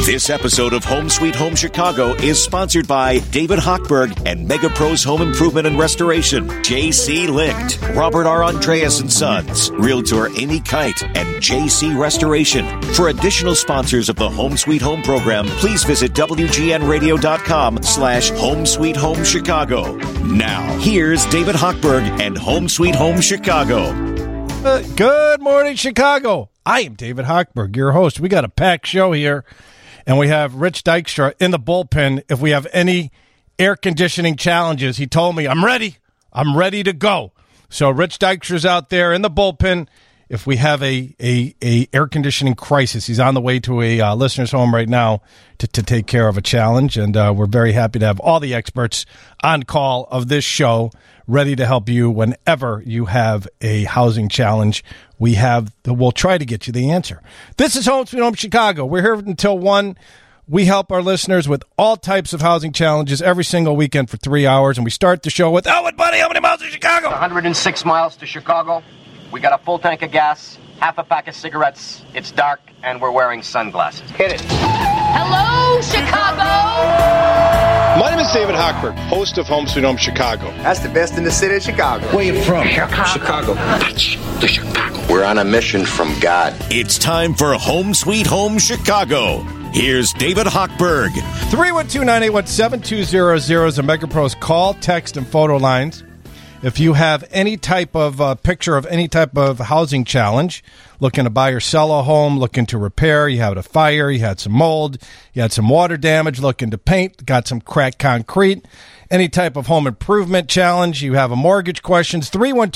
This episode of Home Sweet Home Chicago is sponsored by David Hochberg and Mega Pros Home Improvement and Restoration, J.C. Licht, Robert R. Andreas and Sons, Realtor Amy Kite, and J.C. Restoration. For additional sponsors of the Home Sweet Home program, please visit WGNradio.com/Home Sweet Home Chicago. Now, here's David Hochberg and Home Sweet Home Chicago. Good morning, Chicago. I am David Hochberg, your host. We got a packed show here, and we have Rich Dykstra in the bullpen. If we have any air conditioning challenges, he told me, I'm ready. I'm ready to go. So Rich Dykstra's out there in the bullpen. If we have a air conditioning crisis, he's on the way to a listener's home right now to take care of a challenge, and we're very happy to have all the experts on call of this show ready to help you whenever you have a housing challenge. We'll try to get you the answer. This is Home Sweet Home Chicago. We're here until 1. We help our listeners with all types of housing challenges every single weekend for 3 hours, and we start the show with, buddy, how many miles to Chicago? 106 miles to Chicago. We got a full tank of gas, half a pack of cigarettes. It's dark, and we're wearing sunglasses. Hit it. Hello, Chicago! My name is David Hochberg, host of Home Sweet Home Chicago. That's the best in the city of Chicago. Where you from? Chicago. That's the Chicago. We're on a mission from God. It's time for Home Sweet Home Chicago. Here's David Hochberg. 312-981-7200 is a MegaPros call, text, and photo lines. If you have any type of picture of any type of housing challenge, looking to buy or sell a home, looking to repair, you had a fire, you had some mold, you had some water damage, looking to paint, got some cracked concrete, any type of home improvement challenge, you have a mortgage questions,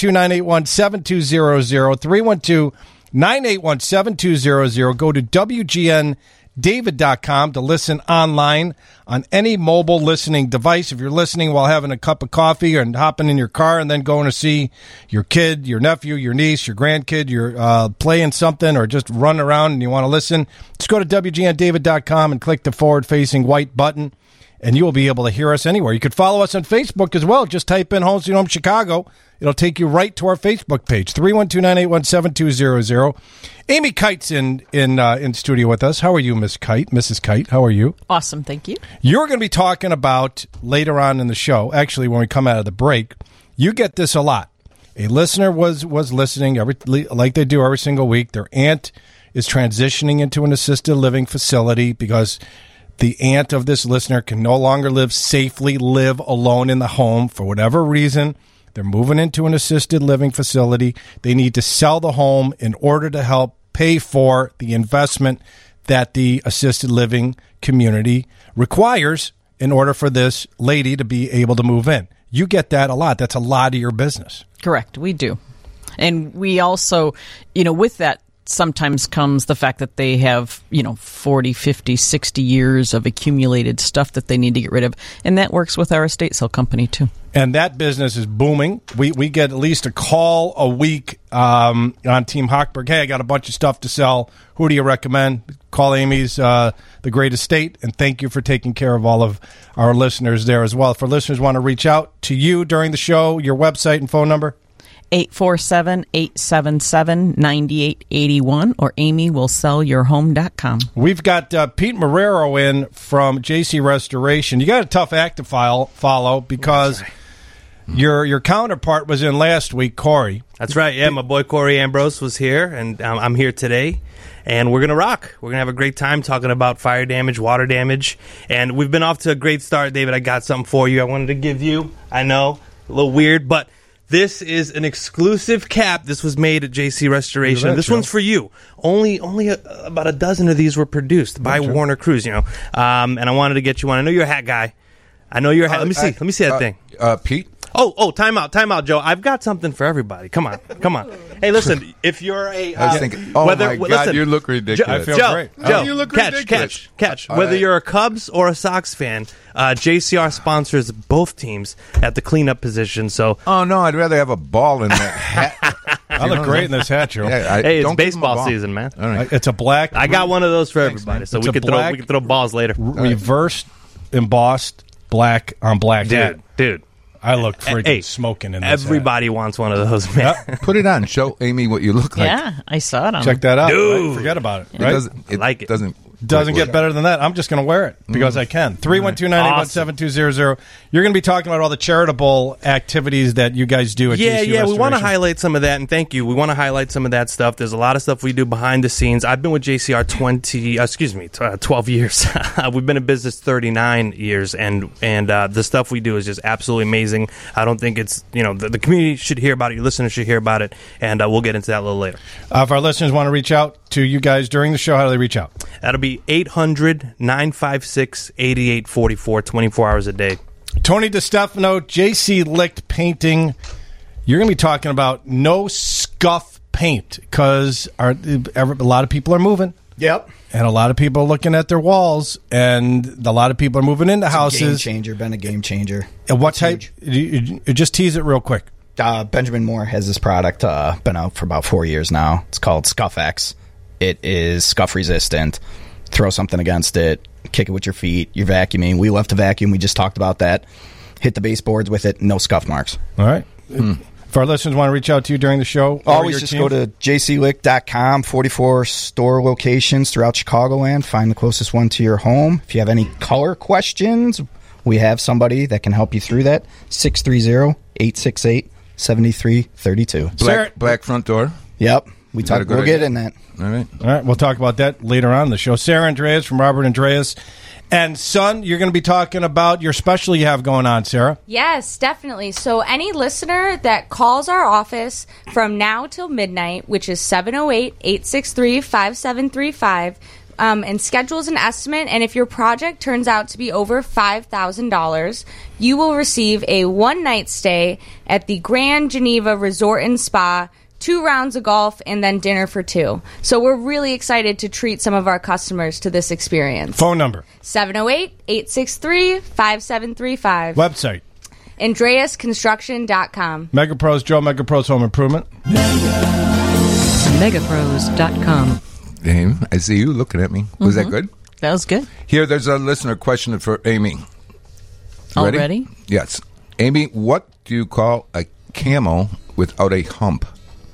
312-981-7200, 312-981-7200. Go to WGNDavid.com to listen online on any mobile listening device. If you're listening while having a cup of coffee and hopping in your car and then going to see your kid, your nephew, your niece, your grandkid, you're playing something or just run around and you want to listen, just go to WGNDavid.com and click the forward-facing white button, and you will be able to hear us anywhere. You could follow us on Facebook as well. Just type in Home Sweet Home Chicago. It'll take you right to our Facebook page, 312-981-7200. Amy Kite's in studio with us. How are you, Mrs. Kite? How are you? Awesome, thank you. You're going to be talking about later on in the show, actually when we come out of the break, you get this a lot. A listener was listening like they do every single week. Their aunt is transitioning into an assisted living facility because the aunt of this listener can no longer safely live alone in the home for whatever reason. They're moving into an assisted living facility. They need to sell the home in order to help pay for the investment that the assisted living community requires in order for this lady to be able to move in. You get that a lot. That's a lot of your business. Correct, we do. And we also, with that sometimes comes the fact that they have, 40, 50, 60 years of accumulated stuff that they need to get rid of. And that works with our estate sale company, too. And that business is booming. We get at least a call a week on Team Hochberg. Hey, I got a bunch of stuff to sell. Who do you recommend? Call Amy's The Great Estate. And thank you for taking care of all of our listeners there as well. If our listeners want to reach out to you during the show, your website and phone number? 847-877-9881 or amywillsellyourhome.com. We've got Pete Marrero in from JC Restoration. You got a tough act to follow because your counterpart was in last week, Corey. That's right. Yeah, my boy Corey Ambrose was here, and I'm here today. And we're going to rock. We're going to have a great time talking about fire damage, water damage. And we've been off to a great start, David. I got something for you I wanted to give you. I know, a little weird, but this is an exclusive cap. This was made at JC Restoration. This one's for you. Only about a dozen of these were produced by Warner Cruz, And I wanted to get you one. I know you're a hat guy. I know you're a hat. Let me see that thing. Pete? Oh, time out, Joe. I've got something for everybody. Come on. Hey, listen, if you're a... I was thinking, God, you look ridiculous. I feel great. Joe, you look catch. Whether you're a Cubs or a Sox fan, JCR sponsors both teams at the cleanup position, so... Oh, no, I'd rather have a ball in that hat. I look great in this hat, Joe. Hey, it's baseball season, man. All right. It's a black... I got one of those for everybody, so we can throw balls later. Reversed, embossed, black on black hat. Dude. I look freaking smoking in this Everybody wants one of those, man. Put it on. Show Amy what you look like. Yeah, I saw it on. Check that out. Dude. Right? Forget about it. Yeah. Right? It doesn't Doesn't get better than that. I'm just going to wear it because I can. 312-981-7200. You're going to be talking about all the charitable activities that you guys do at JC Restoration. We want to highlight some of that, and thank you. We want to highlight some of that stuff. There's a lot of stuff we do behind the scenes. I've been with JCR 12 years. We've been in business 39 years, and the stuff we do is just absolutely amazing. I don't think it's, the community should hear about it. Your listeners should hear about it, and we'll get into that a little later. If our listeners want to reach out to you guys during the show, how do they reach out? That'll be 800-956-8844, 24 hours a day. Tony DeStefano, JC Licht Painting. You're going to be talking about no scuff paint because a lot of people are moving. Yep. And a lot of people are looking at their walls, and a lot of people are moving into houses. Been a game changer. And what type? You just tease it real quick. Benjamin Moore has this product, been out for about 4 years now. It's called Scuff X. It is scuff resistant. Throw something against it, kick it with your feet, you're vacuuming. We love to vacuum. We just talked about that. Hit the baseboards with it, no scuff marks. All right. If our listeners want to reach out to you during the show, always just go to jclick.com, 44 store locations throughout Chicagoland. Find the closest one to your home. If you have any color questions, we have somebody that can help you through that. 630-868-7332. Black front door. Yep. We'll get in that. All right. We'll talk about that later on in the show. Sarah Andreas from Robert Andreas and Son, you're going to be talking about your special you have going on, Sarah. Yes, definitely. So any listener that calls our office from now till midnight, which is 708-863-5735, and schedules an estimate, and if your project turns out to be over $5,000, you will receive a one-night stay at the Grand Geneva Resort and Spa, 2 rounds of golf, and then dinner for 2. So we're really excited to treat some of our customers to this experience. Phone number? 708-863-5735. Website? AndreasConstruction.com. MegaPros, Joe, MegaPros Home Improvement. Megapros.com. Amy, I see you looking at me. Was that good? That was good. Here, there's a listener question for Amy. Ready? Already? Yes. Amy, what do you call a camel without a hump?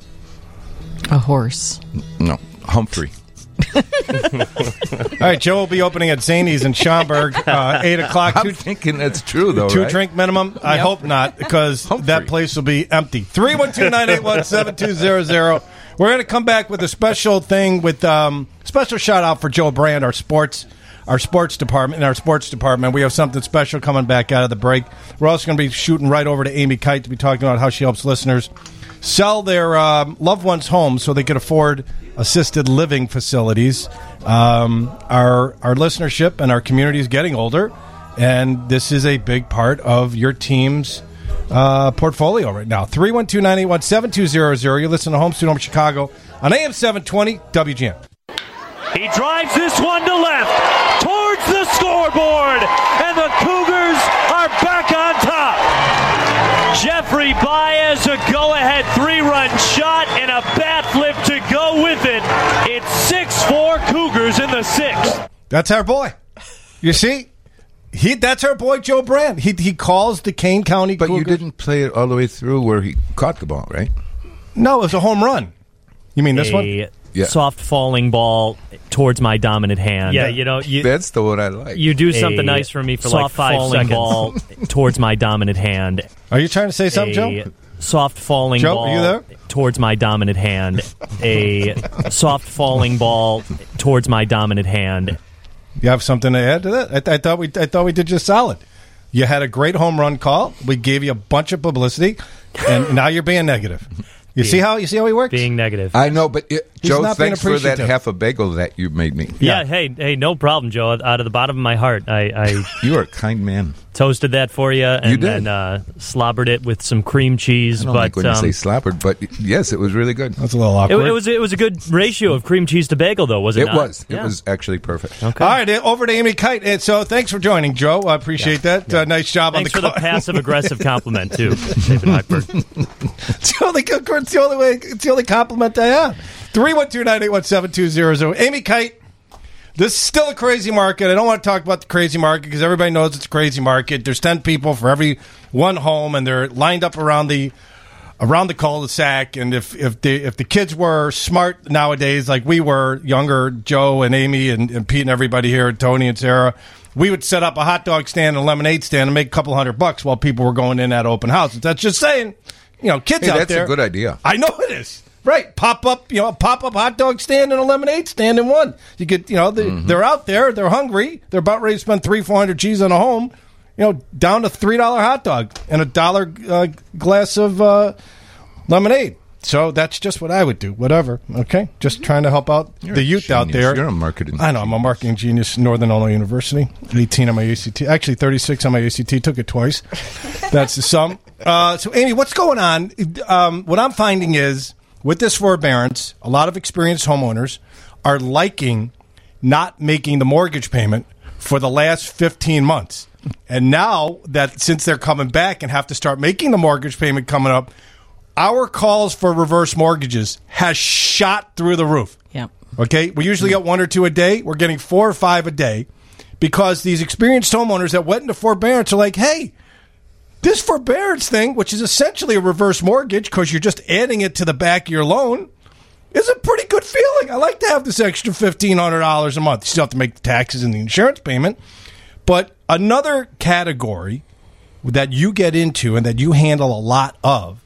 A horse. No, Humphrey. All right, Joe will be opening at Zanies in Schaumburg, 8 o'clock. I'm thinking that's true, though, Two right? drink minimum? I hope not, because that place will be empty. 312-981-7200. We're going to come back with a special thing with special shout-out for Joe Brand, our sports department. In our sports department, we have something special coming back out of the break. We're also going to be shooting right over to Amy Kite to be talking about how she helps listeners sell their loved ones' homes so they can afford assisted living facilities. Our listenership and our community is getting older, and this is a big part of your team's portfolio right now. 312-981-7200. You listen to Home Sweet Home Chicago on AM 720 WGN. He drives this one to left towards the scoreboard, and the Cougars are back on top. Jeffrey Baez, a go-ahead 3-run shot and a bat flip to go with it. It's 6-4 Cougars in the 6th. That's our boy. You see? That's our boy Joe Brand. He calls the Kane County Cougars. But you didn't play it all the way through where he caught the ball, right? No, it was a home run. You mean this one? Yeah. Soft falling ball towards my dominant hand. Yeah, that's the one I like. You do something nice for me for like 5 seconds. Ball towards my dominant hand. Are you trying to say something, Joe? Soft falling Joe, ball are you there? Towards my dominant hand. A soft falling ball towards my dominant hand. You have something to add to that? I thought we did just solid. You had a great home run call. We gave you a bunch of publicity, and now you're being negative. You see how he works? Being negative. I know, but Joe, thanks for that appreciative. half a bagel that you made me. Yeah, hey, no problem, Joe. Out of the bottom of my heart, I you are a kind man. Toasted that for you, and you did. then slobbered it with some cream cheese. I don't like when you say slobbered, but yes, it was really good. That's a little awkward. It was a good ratio of cream cheese to bagel, though, was it? It was. It was actually perfect. Okay. All right, over to Amy Kite. And so thanks for joining, Joe. I appreciate that. Yeah. Nice job Thanks on the for the passive-aggressive compliment, too, David Hochberg. It's the only compliment I have. 312-981-7200. Amy Kite. This is still a crazy market. I don't want to talk about the crazy market because everybody knows it's a crazy market. There's 10 people for every one home, and they're lined up around the around the cul-de-sac, and if the kids were smart nowadays, like we were younger, Joe and Amy and Pete and everybody here, Tony and Sarah, we would set up a hot dog stand and a lemonade stand and make a couple $100 while people were going in at open houses. That's just saying, kids out there. That's a good idea. I know it is. Right, pop up hot dog stand and a lemonade stand in one. You get, they're out there, they're hungry, they're about ready to spend $300-400 G's on a home. Down to $3 hot dog and $1 glass of lemonade. So that's just what I would do. Whatever. Okay, just trying to help out the youth out there. You're a marketing. I know. I'm a marketing genius. Northern Illinois University. 18 on my ACT. Actually, 36 on my ACT. Took it twice. That's the sum. So, Amy, what's going on? What I'm finding is with this forbearance, a lot of experienced homeowners are liking not making the mortgage payment for the last 15 months. And now that since they're coming back and have to start making the mortgage payment coming up, our calls for reverse mortgages has shot through the roof. Yeah. Okay? We usually get 1 or 2 a day. We're getting 4 or 5 a day because these experienced homeowners that went into forbearance are like, hey, this forbearance thing, which is essentially a reverse mortgage because you're just adding it to the back of your loan, is a pretty good feeling. I like to have this extra $1,500 a month. You still have to make the taxes and the insurance payment. But another category that you get into and that you handle a lot of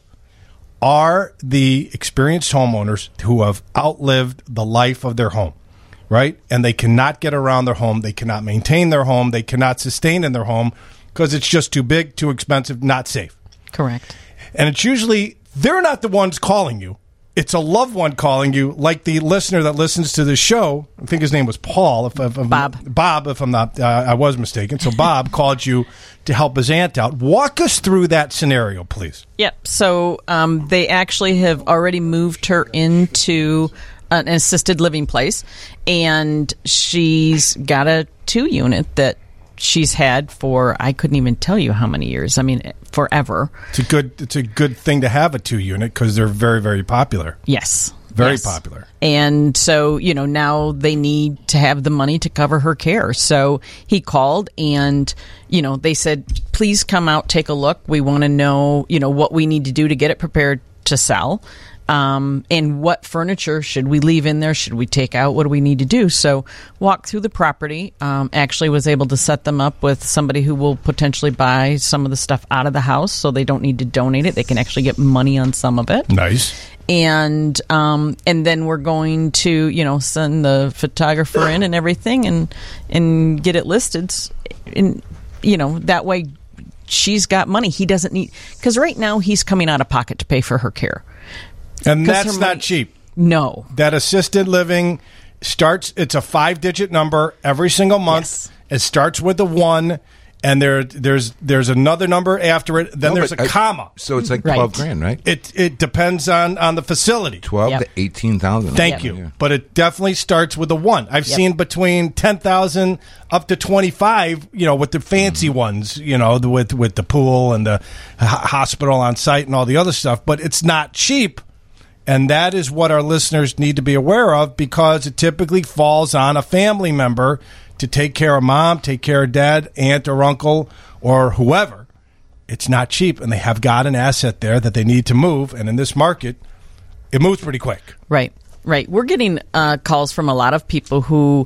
are the experienced homeowners who have outlived the life of their home, right? And they cannot get around their home. They cannot maintain their home. They cannot sustain in their home because it's just too big, too expensive, not safe. Correct. And it's usually, they're not the ones calling you. It's a loved one calling you, like the listener that listens to the show. I think his name was Paul. Bob, if I'm not, I was mistaken. So Bob called you to help his aunt out. Walk us through that scenario, please. Yep. So they actually have already moved her into an assisted living place, and she's got a 2-unit that she's had for, I couldn't even tell you how many years. I mean, forever. It's a good thing to have a 2-unit because they're very, very popular. Yes. Very popular. And so, now they need to have the money to cover her care. So he called and, they said, please come out, take a look. We want to know, what we need to do to get it prepared to sell. And what furniture should we leave in there? Should we take out? What do we need to do? So walk through the property. Actually was able to set them up with somebody who will potentially buy some of the stuff out of the house so they don't need to donate it. They can actually get money on some of it. Nice. And then we're going to, send the photographer in and everything and get it listed. And, that way she's got money. He doesn't need, because right now he's coming out of pocket to pay for her care. And that's not cheap. No. That assisted living starts, it's a 5-digit number every single month. Yes. It starts with a 1, and there's another number after it. Then there's a comma. So it's like $12,000, right? It depends on the facility. 12 to 18,000. Thank you. Yeah. But it definitely starts with a 1. I've seen between 10,000 up to 25. With the fancy ones. With the pool and the hospital on site and all the other stuff. But it's not cheap. And that is what our listeners need to be aware of because it typically falls on a family member to take care of mom, take care of dad, aunt or uncle, or whoever. It's not cheap, and they have got an asset there that they need to move. And in this market, it moves pretty quick. Right. We're getting calls from a lot of people who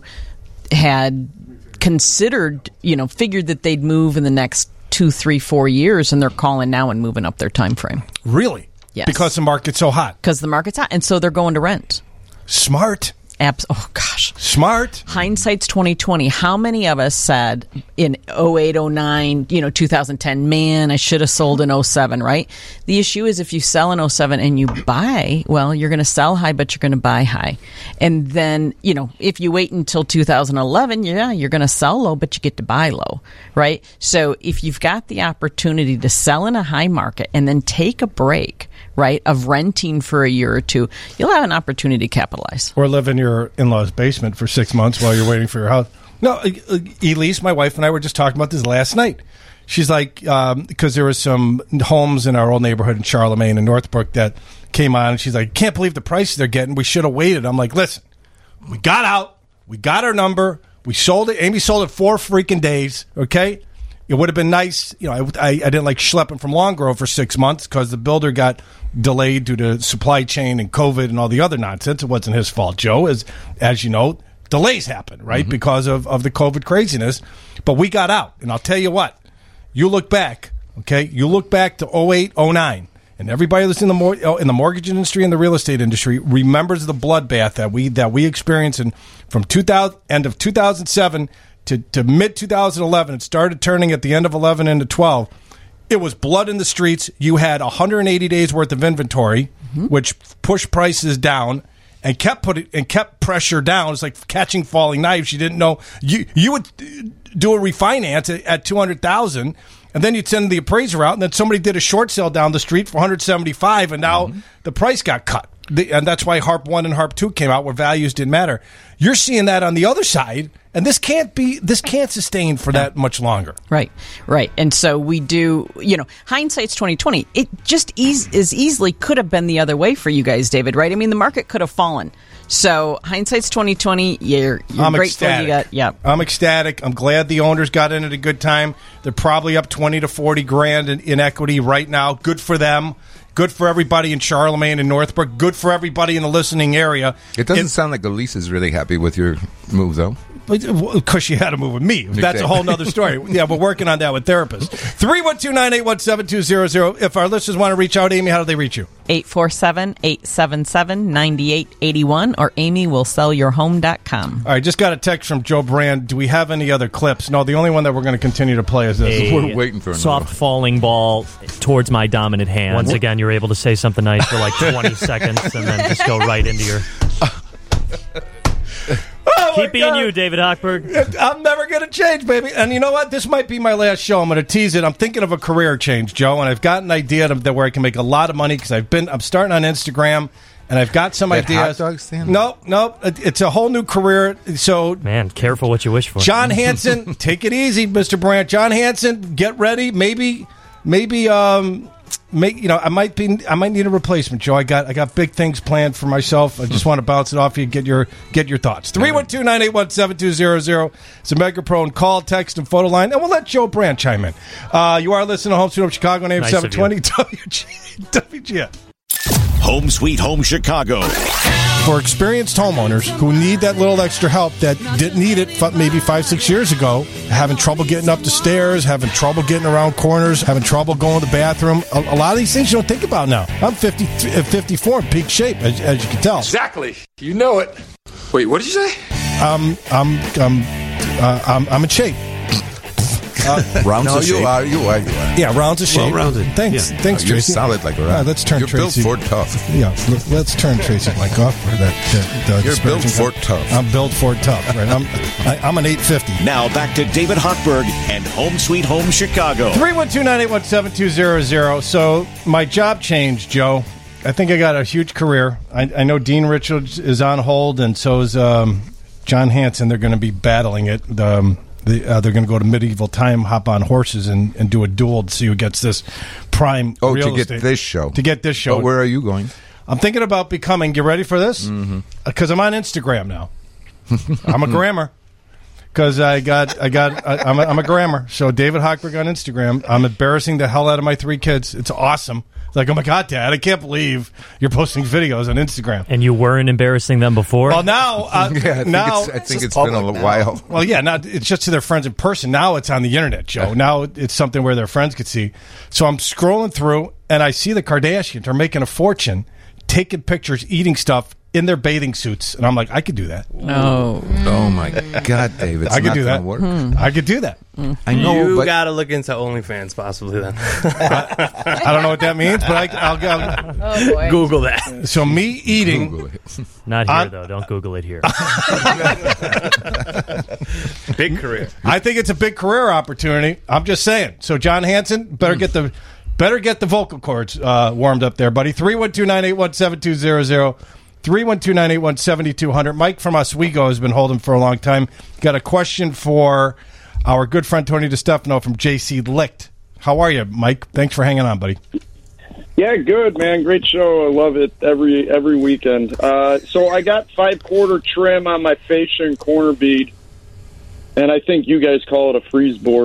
had considered, figured that they'd move in the next 2, 3, 4 years, and they're calling now and moving up their time frame. Really? Yes. Because the market's so hot. Because the market's hot, and so they're going to rent. Smart. Oh, gosh. Smart. Hindsight's 2020. How many of us said in 08, 09, 2010, man, I should have sold in 07, right? The issue is if you sell in 07 and you buy, well, you're going to sell high, but you're going to buy high. And then, if you wait until 2011, you're going to sell low, but you get to buy low, right? So if you've got the opportunity to sell in a high market and then take a break, right, of renting for a year or two, you'll have an opportunity to capitalize. Or live in your in-laws' basement for 6 months while you're waiting for your house. No, Elise, my wife, and I were just talking about this last night. She's like, because there were some homes in our old neighborhood in Charlemagne and Northbrook that came on, and she's like, can't believe the prices they're getting. We should have waited. I'm like, listen, we got out. We got our number. We sold it. Amy sold it 4 freaking days, okay? It would have been nice. I didn't like schlepping from Long Grove for 6 months because the builder got delayed due to supply chain and COVID and all the other nonsense. It wasn't his fault, Joe. As you know, delays happen, right, because of the COVID craziness. But we got out. And I'll tell you what. You look back, okay? You look back to 08, 09. And everybody that's in the mortgage industry and the real estate industry remembers the bloodbath that we experienced from end of 2007 to mid 2011. It started turning at the end of 11 into 12. It was blood in the streets. You had 180 days worth of inventory, which pushed prices down and kept pressure down. It's like catching falling knives. You didn't know you would do a refinance at $200,000. And then you'd send the appraiser out, and then somebody did a short sale down the street for $175,000, and now the price got cut. And that's why HARP 1 and HARP 2 came out, where values didn't matter. You're seeing that on the other side, and this can't sustain for that much longer. Right. And so we do, hindsight's 2020. It just as easily could have been the other way for you guys, David, right? I mean, the market could have fallen. So hindsight's 2020. You're I'm grateful ecstatic. You got. Yeah, I'm ecstatic. I'm glad the owners got in at a good time. They're probably up $20,000 to $40,000 in equity right now. Good for them. Good for everybody in Charlemagne and Northbrook. Good for everybody in the listening area. It doesn't sound like Elise is really happy with your move, though. Because she had to move with me. That's a whole other story. Yeah, we're working on that with therapists. 312-981-7200. If our listeners want to reach out, Amy, how do they reach you? 847-877-9881 or amywillsellyourhome.com. All right, just got a text from Joe Brand. Do we have any other clips? No, the only one that we're going to continue to play is this. We're waiting for soft falling ball towards my dominant hand. Once again, you're able to say something nice for like 20 seconds and then just go right into your... Keep being you, David Hochberg. I'm never going to change, baby. And you know what? This might be my last show. I'm going to tease it. I'm thinking of a career change, Joe, and I've got an idea where I can make a lot of money because I'm starting on Instagram, and I've got some ideas. Hot dog stand? No, it's a whole new career. So, man, careful what you wish for. John Hanson, take it easy, Mr. Brandt. John Hanson, get ready. Maybe. I might need a replacement, Joe. I got big things planned for myself. I just want to bounce it off you. Get your thoughts. 312-981-7200. It's a Megaprone call, text, and photo line, and we'll let Joe Brand chime in. You are listening to Home Sweet Home Chicago, name 720 WGN. Home Sweet Home Chicago. For experienced homeowners who need that little extra help that didn't need it maybe 5-6 years ago, having trouble getting up the stairs, having trouble getting around corners, having trouble going to the bathroom, a lot of these things you don't think about now. I'm 54 in peak shape, as you can tell. Exactly. You know it. Wait, what did you say? I'm in shape. Rounds of shape. You are. Yeah, rounds of shape. Well-rounded. Thanks, Tracy. You're solid like a round. Let's turn You're Tracy. built for tough. Yeah, let's turn Tracy's mic off. For that You're built for tough. I'm built for tough. Right. I'm an 850. Now back to David Hochberg and Home Sweet Home Chicago. 312-981-7200. So my job changed, Joe. I think I got a huge career. I know Dean Richards is on hold, and so is John Hanson. They're going to be battling it. They're going to go to medieval time, hop on horses, and do a duel to see who gets this prime real to estate. get this show. To get this show. But where are you going? I'm thinking about becoming, you ready for this? Because I'm on Instagram now. I'm a grammer. Because I'm a grammer. So David Hochberg on Instagram. I'm embarrassing the hell out of my 3 kids. It's awesome. It's like, oh my God, Dad, I can't believe you're posting videos on Instagram. And you weren't embarrassing them before? Well, now, I think it's been a while. Well, yeah, now it's just to their friends in person. Now it's on the internet, Joe. Now it's something where their friends could see. So I'm scrolling through, and I see the Kardashians are making a fortune taking pictures, eating stuff in their bathing suits. And I'm like, I could do that. No. Oh, my God, David. I could do that. Work. I could do that. I know, you but got to look into OnlyFans possibly then. I don't know what that means, but I'll Oh, boy. Google that. So me eating. Google it. Not here, though. Don't Google it here. Big career. I think it's a big career opportunity. I'm just saying. So John Hanson, better get the vocal cords warmed up there, buddy. 312-981-7200. 312-981-7200. Mike from Oswego has been holding for a long time. Got a question for our good friend Tony DeStefano from JC Licht. How are you, Mike? Thanks for hanging on, buddy. Yeah, good, man. Great show. I love it every weekend. So I got 5/4 trim on my fascia and corner bead, and I think you guys call it a freeze board.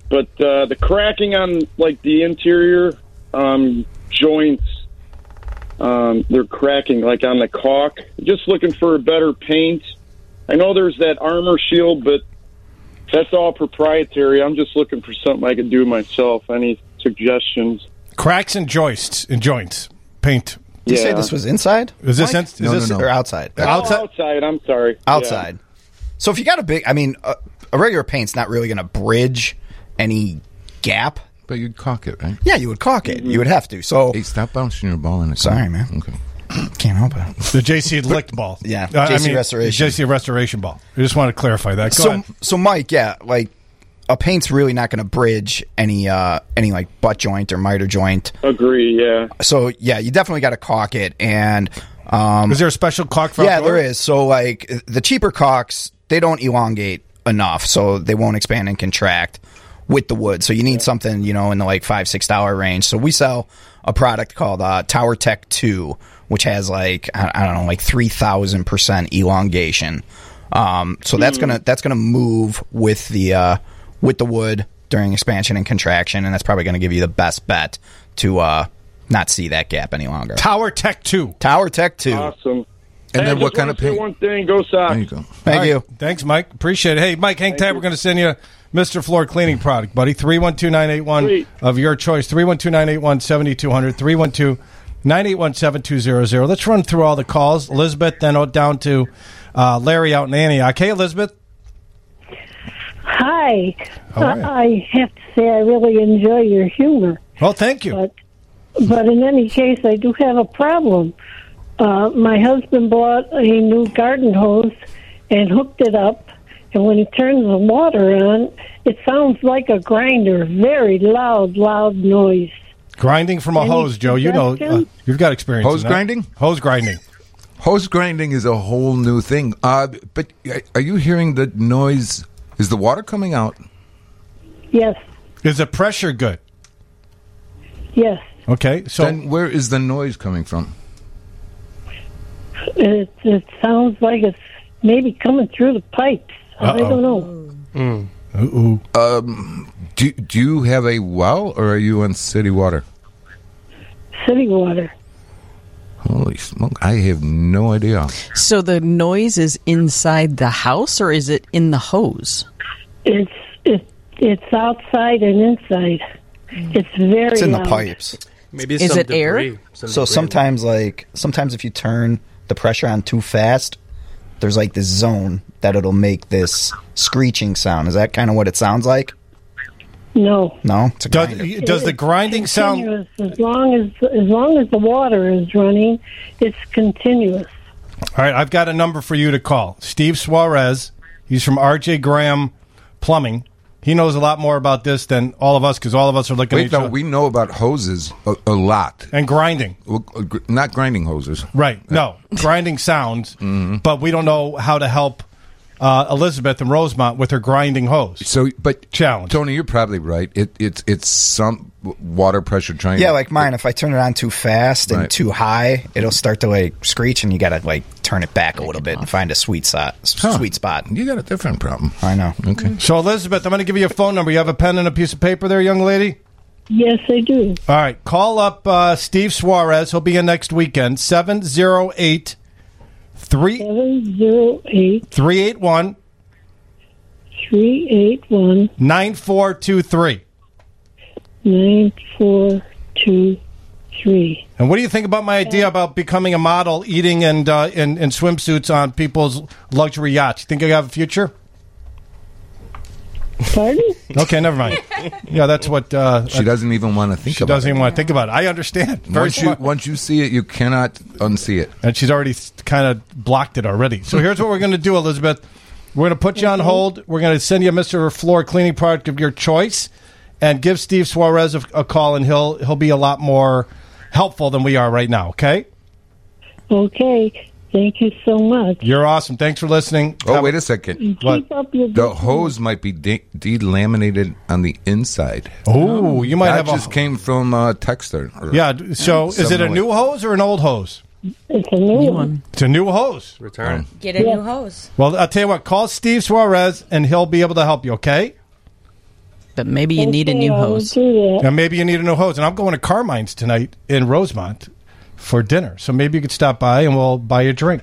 but the cracking on like the interior joints, they're cracking like on the caulk. Just looking for a better paint. I know there's that Armor Shield, but that's all proprietary. I'm just looking for something I can do myself. Any suggestions? Cracks and joints. Paint. Did you say this was inside? Is this No, or outside? Outside. I'm sorry. Outside. Yeah. So if you got a regular paint's not really going to bridge any gap. But you'd caulk it, right? Yeah, you would caulk it. You would have to. So hey, stop bouncing your ball in the Sorry, man. Okay. Can't help it. The JC Licht ball. Yeah, JC Restoration. JC Restoration ball. I just want to clarify that. Go ahead. So Mike, yeah, like a paint's really not going to bridge any like butt joint or miter joint. Agree, yeah. So yeah, you definitely got to caulk it. And is there a special caulk for Yeah, outdoor? there is. So like the cheaper caulks, they don't elongate enough, so they won't expand and contract with the wood. So you need something, in the like $5-6 range. So we sell a product called Tower Tech 2, which has like, I don't know, like 3,000% elongation. So that's gonna move with the wood during expansion and contraction, and that's probably gonna give you the best bet to not see that gap any longer. Tower Tech 2. Tower Tech 2. Awesome. And then what kind of paint? One thing, go Sox. There you go. Thank you. Thanks, Mike. Appreciate it. Hey, Mike, hang tight. We're going to send you Mr. Floor Cleaning product, buddy. 312-981 of your choice. 312-981-7200. 312-981-7200. Let's run through all the calls. Elizabeth, then down to Larry out in Antioch. Hey, Elizabeth. Hi. I have to say I really enjoy your humor. Well, thank you. But in any case, I do have a problem. My husband bought a new garden hose and hooked it up, and when he turns the water on, it sounds like a grinder. Very loud noise. Grinding from a hose, Joe. suggestions? You've got experience Hose in that. grinding? Hose grinding. Hose grinding is a whole new thing. But are you hearing the noise? Is the water coming out? Yes. Is the pressure good? Yes. Okay. So then where is the noise coming from? It sounds like it's maybe coming through the pipes. I don't know. Do you have a well, or are you on city water? City water. Holy smoke! I have no idea. So the noise is inside the house, or is it in the hose? It's outside and inside. It's very It's in loud. the pipes. Maybe Is it air? So sometimes if you turn the pressure on too fast, there's like this zone that it'll make this screeching sound. Is that kind of what it sounds like? No. No? It's a grinder. Does the grinding sound... Continuous. As long as the water is running, it's continuous. All right, I've got a number for you to call. Steve Suarez. He's from R.J. Graham Plumbing. He knows a lot more about this than all of us, because all of us are looking at each other. We know about hoses a lot. And grinding. Not grinding hoses. Right. No. Grinding sounds, but we don't know how to help Elizabeth in Rosemont with her grinding hose. But challenge. Tony, you're probably right. It's some water pressure trying. Yeah, like mine. If I turn it on too fast and too high, it'll start to like screech, and you got to like turn it back a little bit and find a sweet spot. You got a different problem. I know. Okay. So, Elizabeth, I'm going to give you a phone number. You have a pen and a piece of paper there, young lady? Yes, I do. All right. Call up Steve Suarez. He'll be in next weekend. 708 381 9423. 9423. And what do you think about my idea about becoming a model, eating and in swimsuits on people's luxury yachts? You think I have a future? Pardon? Okay, never mind. Yeah, that's what... she doesn't even want to think about it. She doesn't even want to think about it. I understand. Once you see it, you cannot unsee it. And she's already kind of blocked it already. So here's what we're going to do, Elizabeth. We're going to put you on hold. We're going to send you a Mr. Floor Cleaning product of your choice, and give Steve Suarez a call, and he'll be a lot more helpful than we are right now, okay? Okay. Thank you so much. You're awesome. Thanks for listening. Oh, wait a second. Keep up your The hose might be delaminated on the inside. Oh, you might that have just came from Texter. Yeah, so is it a new hose or an old hose? It's a new one. It's a new hose. Return. Get a new hose. Well, I'll tell you what. Call Steve Suarez, and he'll be able to help you, okay? but maybe you need a new hose. And maybe you need a new hose. And I'm going to Carmine's tonight in Rosemont for dinner. So maybe you could stop by and we'll buy you a drink.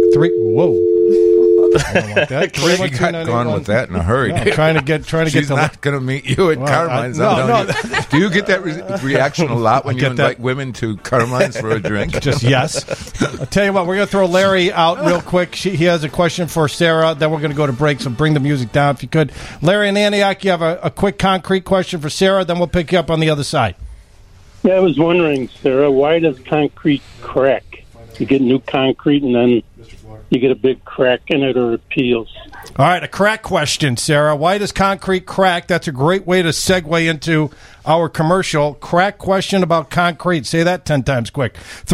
I don't want that. She got gone with that in a hurry. No, trying to get She's not going to meet you at Carmine's. Do you get that reaction a lot when you invite women to Carmine's for a drink? Just yes. I'll tell you what, we're going to throw Larry out real quick. He has a question for Sarah. Then we're going to go to break, so bring the music down if you could. Larry and Antioch, you have a quick concrete question for Sarah, then we'll pick you up on the other side. Yeah, I was wondering, Sarah, why does concrete crack? You get new concrete and then you get a big crack in it or it peels. All right, a crack question, Sarah. Why does concrete crack? That's a great way to segue into our commercial. Crack question about concrete. Say that 10 times quick.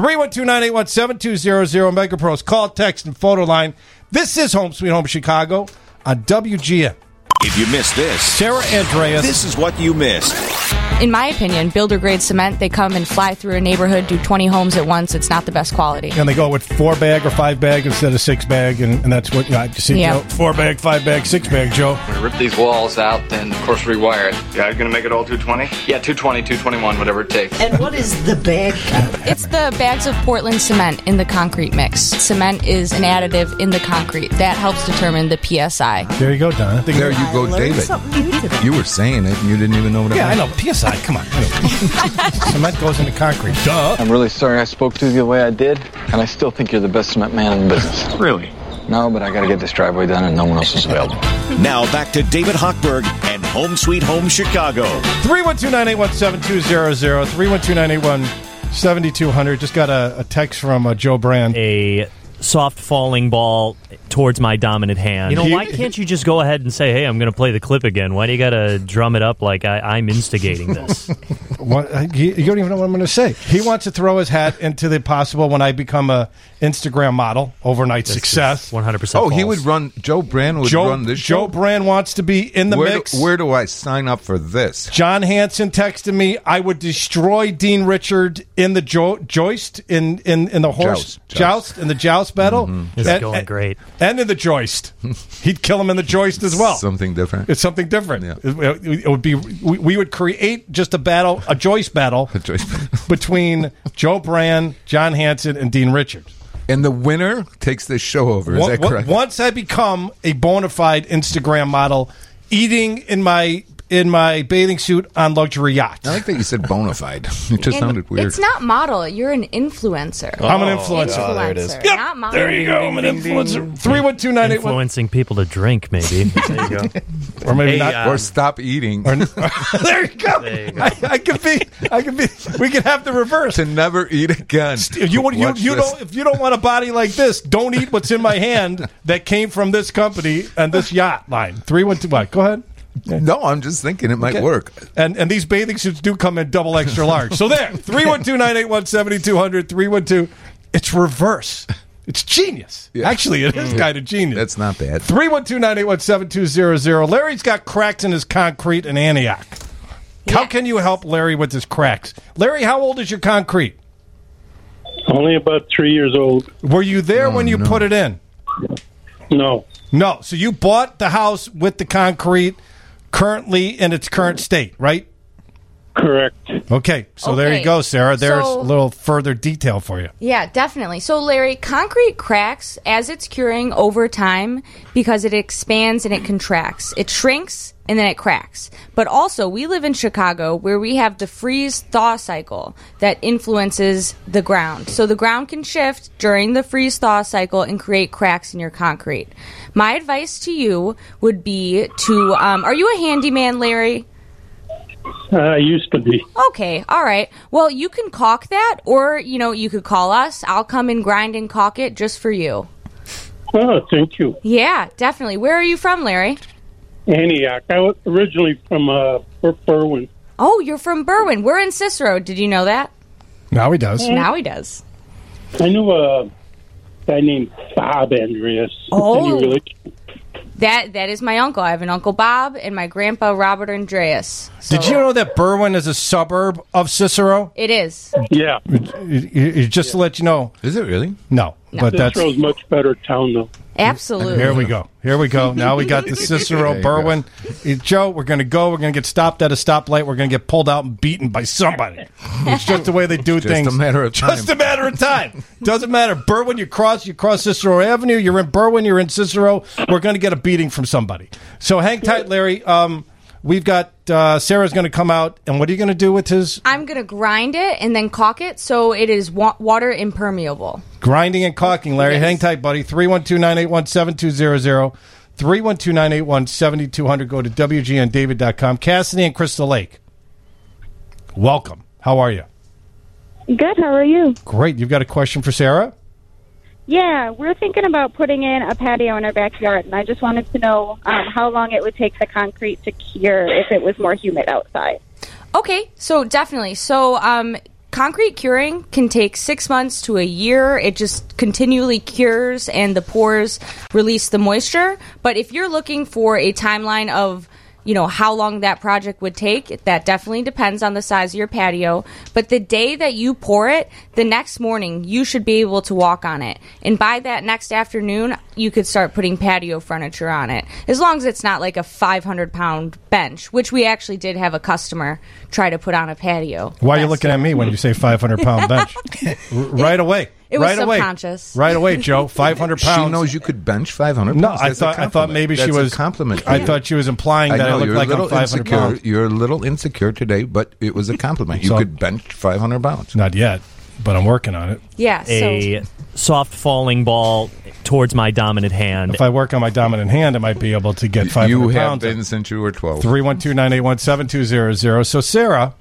312-981-7200, Megapro's call, text, and photo line. This is Home Sweet Home Chicago on WGN. If you missed this, Sarah Andreas, this is what you missed. In my opinion, builder-grade cement, they come and fly through a neighborhood, do 20 homes at once. It's not the best quality. And they go with 4-bag or 5-bag instead of 6-bag, and that's what you see. Yeah. 4-bag, 5-bag, 6-bag, Joe. We're going to rip these walls out, then, of course, rewire it. Yeah, you're going to make it all 220? Yeah, 220, 221, whatever it takes. And what is the bag? It's the bags of Portland cement in the concrete mix. Cement is an additive in the concrete. That helps determine the PSI. There you go, Donna. There you go, David. You were saying it, and you didn't even know what it was. Yeah, I know. PSI, come on. Cement goes into concrete. Duh. I'm really sorry I spoke to you the way I did, and I still think you're the best cement man in the business. Really? No, but I got to get this driveway done, and no one else is available. Now back to David Hochberg and Home Sweet Home Chicago. 312-981-7200, 312-981-7200. Just got a text from Joe Brand. A soft falling ball towards my dominant hand. You know, why can't you just go ahead and say, hey, I'm going to play the clip again? Why do you got to drum it up like I'm instigating this? You don't even know what I'm going to say. He wants to throw his hat into the possible when I become a Instagram model, overnight success. 100% Oh, he would run, Joe Brand would run this show? Joe Brand wants to be in the mix. Where do I sign up for this? John Hanson texted me, I would destroy Dean Richard in the joist, in the horse joust, in the joust battle. Mm-hmm. This is going great. And in the joist. He'd kill him in the joist as well. Something different. It's something different. Yeah. It would be. We would create just a battle, a joist battle between Joe Brand, John Hanson, and Dean Richards. And the winner takes this show over. Is that correct? Once I become a bona fide Instagram model, eating in my bathing suit on luxury yachts. I like that you said bona fide. It just sounded weird. It's not model. You're an influencer. I'm an influencer. Oh, there it is. Yep, not model. there you go. I'm an influencer. 312-981. Influencing people to drink, maybe. There you go. Or maybe not. Or stop eating. There you go. There you go. I could be. We could have the reverse. To never eat again. If you don't want a body like this, don't eat what's in my hand that came from this company and this yacht line. 312. Go ahead. No, I'm just thinking it might work. And these bathing suits do come in double extra large. So there, 312-981-7200, 312. It's reverse. It's genius. Yeah. Actually, it is kind of genius. That's not bad. 312-981-7200. Larry's got cracks in his concrete in Antioch. Yeah. How can you help Larry with his cracks? Larry, how old is your concrete? Only about 3 years old. Were you there when you put it in? No. No. So you bought the house with the concrete currently in its current state, right? Correct. Okay, so there you go, Sarah. There's a little further detail for you. Yeah, definitely. So, Larry, concrete cracks as it's curing over time because it expands and it contracts. It shrinks and then it cracks. But also, we live in Chicago where we have the freeze-thaw cycle that influences the ground. So the ground can shift during the freeze-thaw cycle and create cracks in your concrete. My advice to you would be to, are you a handyman, Larry? I used to be. Okay, all right. Well, you can caulk that, or, you could call us. I'll come and grind and caulk it just for you. Oh, thank you. Yeah, definitely. Where are you from, Larry? Antioch. I was originally from Berwyn. Oh, you're from Berwyn. We're in Cicero. Did you know that? Now he does. Now he does. I knew a guy named Bob Andreas. Oh. That is my uncle. I have an Uncle Bob and my grandpa Robert Andreas. So. Did you know that Berwyn is a suburb of Cicero? It is. Yeah. Just to let you know. Is it really? No. But Cicero's much better town, though. Absolutely. Here we go. Now we got the Cicero Berwyn. Joe, we're going to go. We're going to get stopped at a stoplight. We're going to get pulled out and beaten by somebody. It's just the way they do things. Just a matter of time. Just a matter of time. Doesn't matter. Berwyn, you cross Cicero Avenue. You're in Berwyn. You're in Cicero. We're going to get a beating from somebody. So hang tight, Larry. We've got Sarah's going to come out, and what are you going to do with his? I'm going to grind it and then caulk it so it is water impermeable. Grinding and caulking, Larry. Yes. Hang tight, buddy. 312-981-7200. 312-981-7200. Go to WGNDavid.com. Cassidy and Crystal Lake. Welcome. How are you? Good. How are you? Great. You've got a question for Sarah? Yeah, we're thinking about putting in a patio in our backyard, and I just wanted to know how long it would take the concrete to cure if it was more humid outside. Okay, so definitely. So concrete curing can take 6 months to a year. It just continually cures, and the pores release the moisture. But if you're looking for a timeline of how long that project would take, that definitely depends on the size of your patio. But the day that you pour it, the next morning, you should be able to walk on it. And by that next afternoon, you could start putting patio furniture on it. As long as it's not like a 500-pound bench, which we actually did have a customer try to put on a patio. Why are you looking at me when you say 500-pound bench? Right away. It was subconscious. Right away, Joe. 500 pounds. She knows you could bench 500 pounds. No, I thought maybe she was a compliment. I thought she was implying that I looked like I'm 500 pounds. You're a little insecure today, but it was a compliment. You could bench 500 pounds. Not yet, but I'm working on it. Yeah. A soft falling ball towards my dominant hand. If I work on my dominant hand, I might be able to get 500 pounds. You have been since you were 12. 312-981-7200. So, Sarah,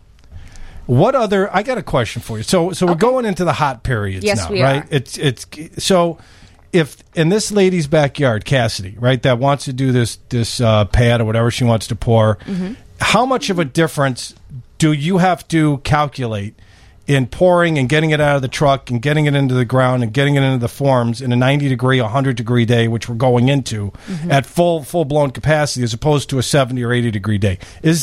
what other? I got a question for you. So we're going into the hot periods now, right? It's so if in this lady's backyard, Cassidy, right, that wants to do this pad or whatever she wants to pour, how much of a difference do you have to calculate in pouring and getting it out of the truck and getting it into the ground and getting it into the forms in a 90-degree, 100-degree day, which we're going into at full-blown capacity as opposed to a 70 or 80-degree day?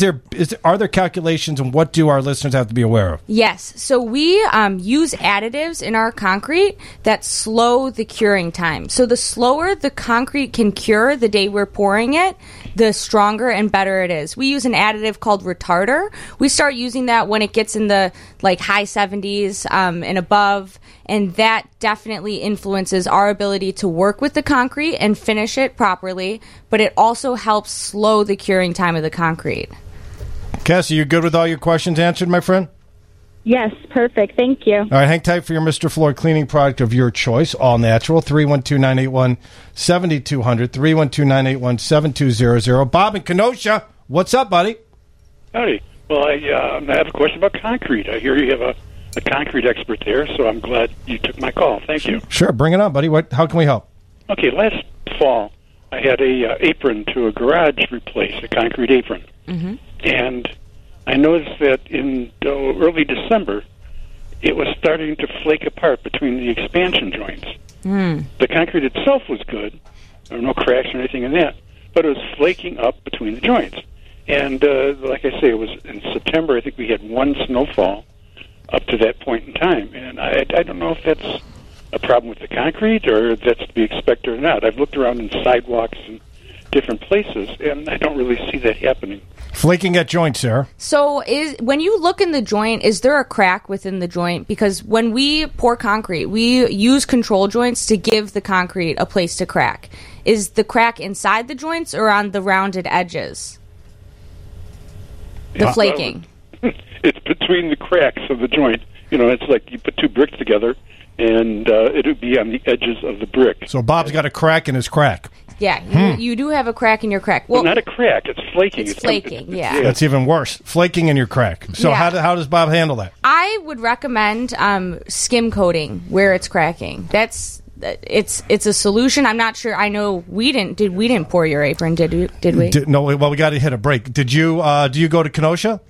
Are there calculations, and what do our listeners have to be aware of? Yes. So we use additives in our concrete that slow the curing time. So the slower the concrete can cure the day we're pouring it, the stronger and better it is. We use an additive called retarder. We start using that when it gets in the high 70s and above, and that definitely influences our ability to work with the concrete and finish it properly, but it also helps slow the curing time of the concrete. Cassie, you good with all your questions answered, my friend? Yes, perfect. Thank you. All right, hang tight for your Mr. Floor cleaning product of your choice, all natural, 312-981-7200, 312-981-7200. Bob in Kenosha, what's up, buddy? Howdy. Well, I have a question about concrete. I hear you have a concrete expert there, so I'm glad you took my call. Thank you. Sure, bring it on, buddy. How can we help? Okay, last fall, I had a apron to a garage replaced, a concrete apron. And I noticed that in early December, it was starting to flake apart between the expansion joints. The concrete itself was good. There were no cracks or anything in that, but it was flaking up between the joints. And like I say, it was in September. I think we had one snowfall up to that point in time. And I don't know if that's a problem with the concrete or if that's to be expected or not. I've looked around in sidewalks and different places, and I don't really see that happening. Flaking at joints, Sarah. So when you look in the joint, is there a crack within the joint? Because when we pour concrete, we use control joints to give the concrete a place to crack. Is the crack inside the joints or on the rounded edges? The flaking. It's between the cracks of the joint. It's like you put two bricks together, and it would be on the edges of the brick. So Bob's got a crack in his crack. Yeah, you do have a crack in your crack. Well, not a crack. It's flaking. It's flaking, yeah. That's even worse. Flaking in your crack. So how does Bob handle that? I would recommend skim coating where it's cracking. It's a solution. I'm not sure. I know we didn't pour your apron, did we? No. Well, we got to hit a break. Did you? Do you go to Kenosha?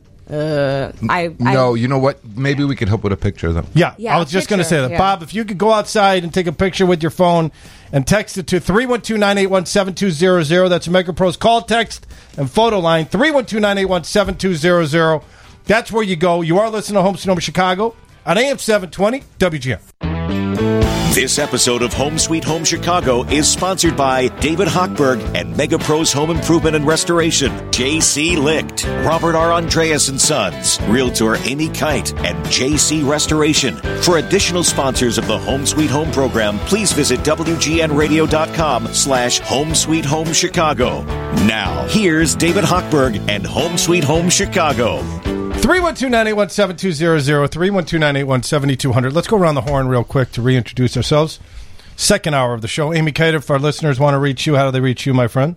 No. You know what? Maybe we could help with a picture of them. Yeah, I was just going to say that, Bob. If you could go outside and take a picture with your phone and text it to 312-981-7200. That's MegaPro's call, text, and photo line. 312-981-7200. That's where you go. You are listening to Home Sonoma Chicago on AM 720 WGN. This episode of Home Sweet Home Chicago is sponsored by David Hochberg and Mega Pros Home Improvement and Restoration, J.C. Licht, Robert R. Andreas and Sons, Realtor Amy Kite, and J.C. Restoration. For additional sponsors of the Home Sweet Home program, please visit WGNradio.com/Home Sweet Home Chicago. Now, here's David Hochberg and Home Sweet Home Chicago. 312-981-7200, 312-981-7200. Let's go around the horn real quick to reintroduce ourselves. Second hour of the show. Amy Kite, if our listeners want to reach you, how do they reach you, my friend?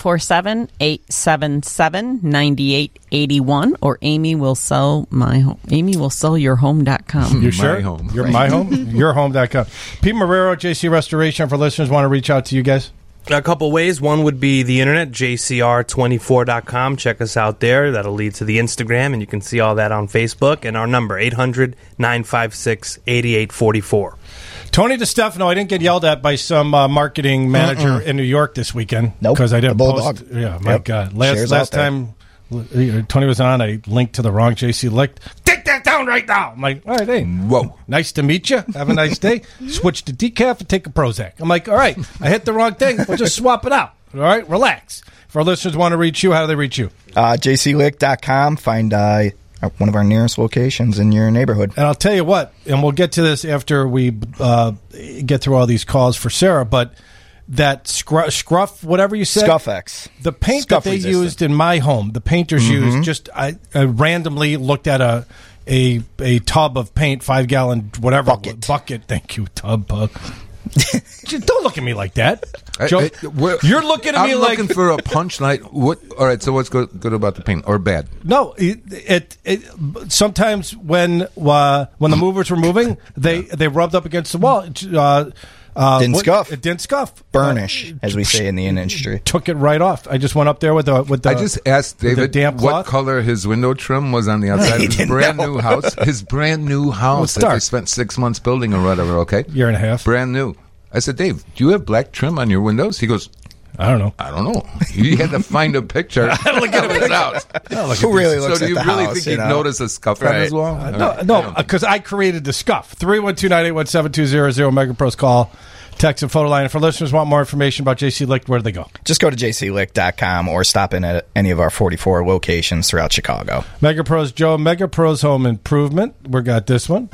847-877-9881, or Amy will sell my home. AmyWillSellYourHome.com. You sure? My home. My home? Yourhome.com. Pete Marrero, JC Restoration. If our listeners want to reach out to you guys? A couple ways. One would be the internet, jcr24.com. Check us out there. That'll lead to the Instagram, and you can see all that on Facebook. And our number, 800-956-8844. Tony DeStefano, I didn't get yelled at by some marketing manager in New York this weekend. Nope. Because I didn't Bulldog. post. Yeah, my God. Last time Tony was on, I linked to the wrong J.C. Licht. Take that down right now. I'm like, all right, hey. Whoa. Nice to meet you. Have a nice day. Switch to decaf and take a Prozac. I'm like, all right, I hit the wrong thing. We'll just swap it out. All right, relax. If our listeners want to reach you, how do they reach you? jclick.com. Find one of our nearest locations in your neighborhood. And I'll tell you what, and we'll get to this after we get through all these calls for Sarah, but that scruff, whatever you said. Scuff-X. The paint Scuff that they resistant. used in my home, the painters used, just I randomly looked at a tub of paint, 5-gallon, whatever. Bucket. Thank you, tub. Just don't look at me like that. Joe, you're looking at me like... I'm looking for a punchline. All right, so what's good about the paint, or bad? No, it sometimes when the movers were moving, they rubbed up against the wall. Didn't scuff. It didn't scuff. Burnish, as we say in the industry. Took it right off. I just went up there with the I just asked David what color his window trim was on the outside of his brand new house. His brand new house that they spent 6 months building or whatever, okay? Year and a half. Brand new. I said, Dave, do you have black trim on your windows? He goes, I don't know. You had to find a picture. Look at his house. Who really looks So do you at the really house, think he'd notice a scuff on his wall? No, because I created the scuff. 312-981-7200, MegaPros call. Text and photo line. If our listeners want more information about JC Licht, where do they go? Just go to jclicht.com or stop in at any of our 44 locations throughout Chicago. MegaPros Joe, MegaPros Home Improvement. We got this one.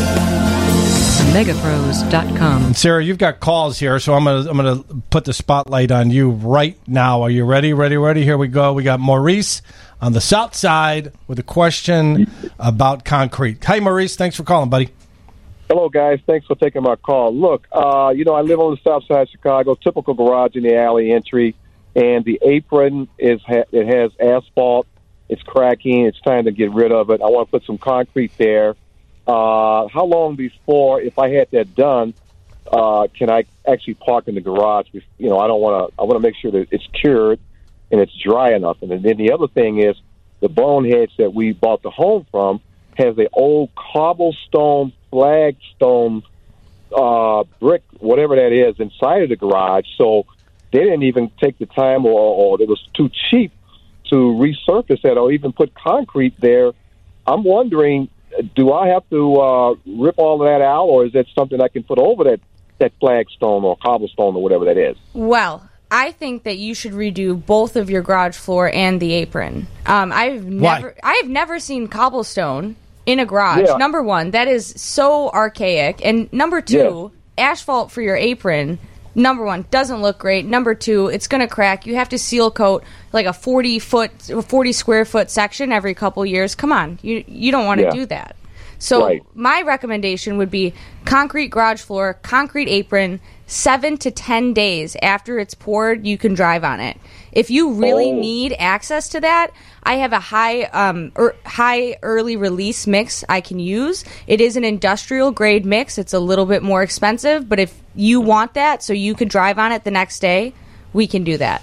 Megapros.com. And Sarah, you've got calls here, so I'm gonna put the spotlight on you right now. Are you ready? Ready? Here we go. We got Maurice on the south side with a question about concrete. Hi, Maurice. Thanks for calling, buddy. Hello, guys. Thanks for taking my call. Look, I live on the south side of Chicago, typical garage in the alley entry, and the apron it has asphalt. It's cracking. It's time to get rid of it. I want to put some concrete there. How long before, if I had that done, can I actually park in the garage? I want to make sure that it's cured and it's dry enough. And then the other thing is the Boneheads that we bought the home from has the old cobblestone, flagstone, brick, whatever that is, inside of the garage. So they didn't even take the time, or it was too cheap to resurface that or even put concrete there. I'm wondering, do I have to rip all of that out, or is that something I can put over that flagstone or cobblestone or whatever that is? Well, I think that you should redo both of your garage floor and the apron. I've never seen cobblestone in a garage. Yeah. Number one, that is so archaic. And number two, asphalt for your apron, number one, doesn't look great. Number two, it's going to crack. You have to seal coat like a 40 square foot section every couple years. Come on, you don't want to do that. So my recommendation would be concrete garage floor, concrete apron. 7 to 10 days after it's poured, you can drive on it. If you really need access to that, I have a high early release mix I can use. It is an industrial grade mix. It's a little bit more expensive, but if you want that so you could drive on it the next day, we can do that.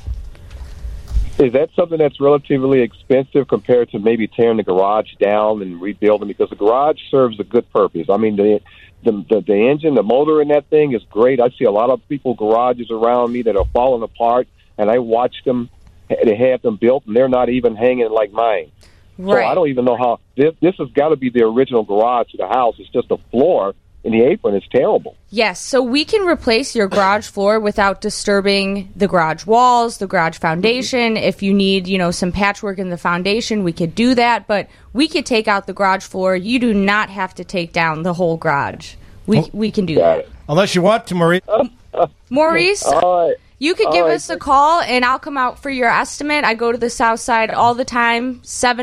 Is that something that's relatively expensive compared to maybe tearing the garage down and rebuilding? Because the garage serves a good purpose. I mean, the engine, the motor in that thing is great. I see a lot of people garages around me that are falling apart, and I watch them. They have them built, and they're not even hanging like mine. Right. So I don't even know how. This has got to be the original garage to the house. It's just a floor in the apron is terrible. Yes, so we can replace your garage floor without disturbing the garage walls, the garage foundation. If you need, some patchwork in the foundation, we could do that. But we could take out the garage floor. You do not have to take down the whole garage. We can do that. Unless you want to, Maurice. Maurice, All right. you could give us a call, and I'll come out for your estimate. I go to the South Side all the time,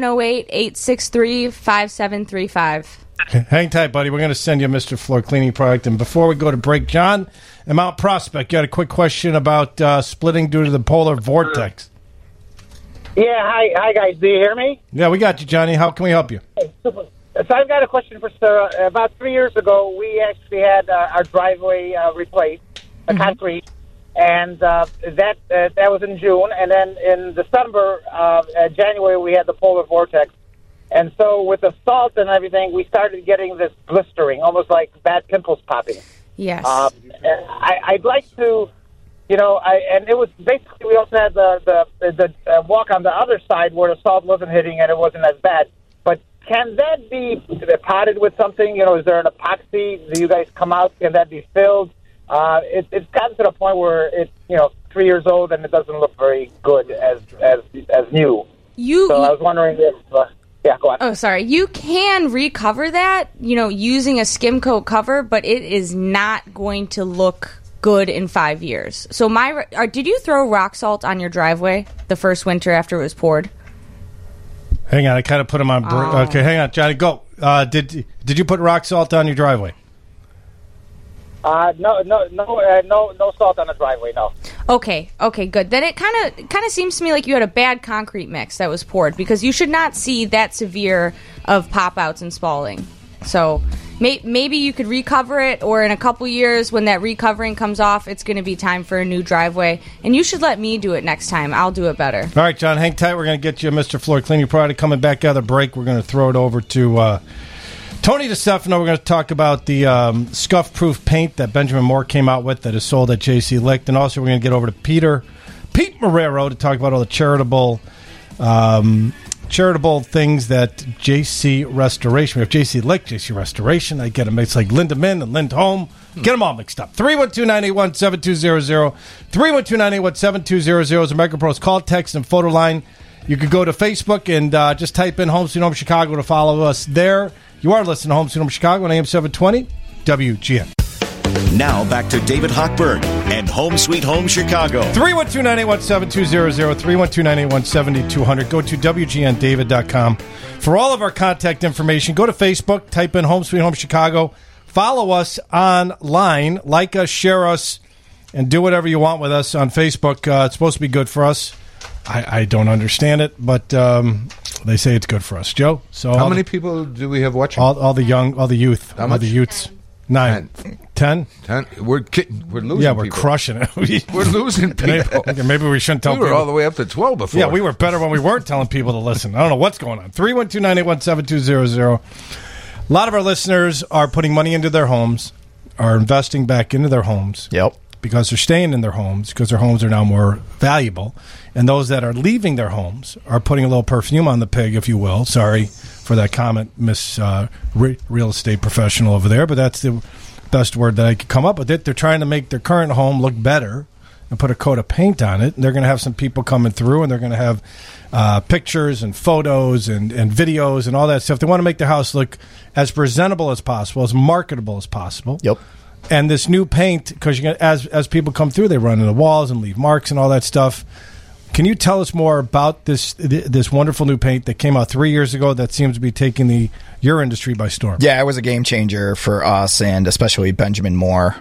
708-863-5735. Okay, hang tight, buddy. We're going to send you a Mr. Floor cleaning product. And before we go to break, John in Mount Prospect, you had a quick question about splitting due to the polar vortex. Yeah, hi guys. Do you hear me? Yeah, we got you, Johnny. How can we help you? So I've got a question for Sarah. About 3 years ago, we actually had our driveway replaced, concrete, and that was in June. And then in December, January, we had the polar vortex. And so with the salt and everything, we started getting this blistering, almost like bad pimples popping. Yes. I'd like to, and it was basically, we also had the walk on the other side where the salt wasn't hitting and it wasn't as bad. But can that be potted with something? Is there an epoxy? Do you guys come out? Can that be filled? It's gotten to the point where it's 3 years old and it doesn't look very good as new. So I was wondering if. Yeah, go on. Oh, sorry. You can recover that, using a skim coat cover, but it is not going to look good in 5 years. So did you throw rock salt on your driveway the first winter after it was poured? Hang on, I kind of put them on. Okay, hang on, Johnny, go. Did you put rock salt on your driveway? No salt on the driveway. No. Okay, good. Then it kind of seems to me like you had a bad concrete mix that was poured, because you should not see that severe of pop-outs and spalling. So maybe you could recover it, or in a couple years when that recovering comes off, it's going to be time for a new driveway. And you should let me do it next time. I'll do it better. All right, John, hang tight. We're going to get you a Mr. Floor cleaning product. Coming back out of the break, we're going to throw it over to Tony DeStefano. We're going to talk about the scuff-proof paint that Benjamin Moore came out with that is sold at J.C. Licht. And also we're going to get over to Pete Marrero to talk about all the charitable things that J.C. Restoration. We have J.C. Licht, J.C. Restoration. I get them. It's like Lindemann and Lindholm. Get them all mixed up. 312-981-7200. 312-981-7200 is a MegaPro's call, text, and photo line. You could go to Facebook and just type in Home Sweet Home Chicago to follow us there. You are listening to Home Sweet Home Chicago on AM 720 WGN. Now back to David Hochberg and Home Sweet Home Chicago. 312-981-7200, 312-981-7200. Go to WGNDavid.com for all of our contact information. Go to Facebook, type in Home Sweet Home Chicago. Follow us online, like us, share us, and do whatever you want with us on Facebook. It's supposed to be good for us. I don't understand it, but they say it's good for us, Joe. So how many people do we have watching? All the youth, how much? The youths. 9, 10. We're losing. Yeah, we're people. crushing it. We're losing people. Maybe we shouldn't tell. We were all the way up to 12 before. Yeah, we were better when we weren't telling people to listen. I don't know what's going on. 312-981-7200. A lot of our listeners are putting money into their homes, are investing back into their homes. Yep. Because they're staying in their homes, because their homes are now more valuable. And those that are leaving their homes are putting a little perfume on the pig, if you will. Sorry for that comment, Miss Real Estate Professional over there, but that's the best word that I could come up with. They're trying to make their current home look better and put a coat of paint on it. And they're going to have some people coming through, and they're going to have pictures and photos and videos and all that stuff. They want to make their house look as presentable as possible, as marketable as possible. Yep. And this new paint, because as people come through, they run into the walls and leave marks and all that stuff. Can you tell us more about this wonderful new paint that came out 3 years ago that seems to be taking your industry by storm? Yeah, it was a game changer for us, and especially Benjamin Moore.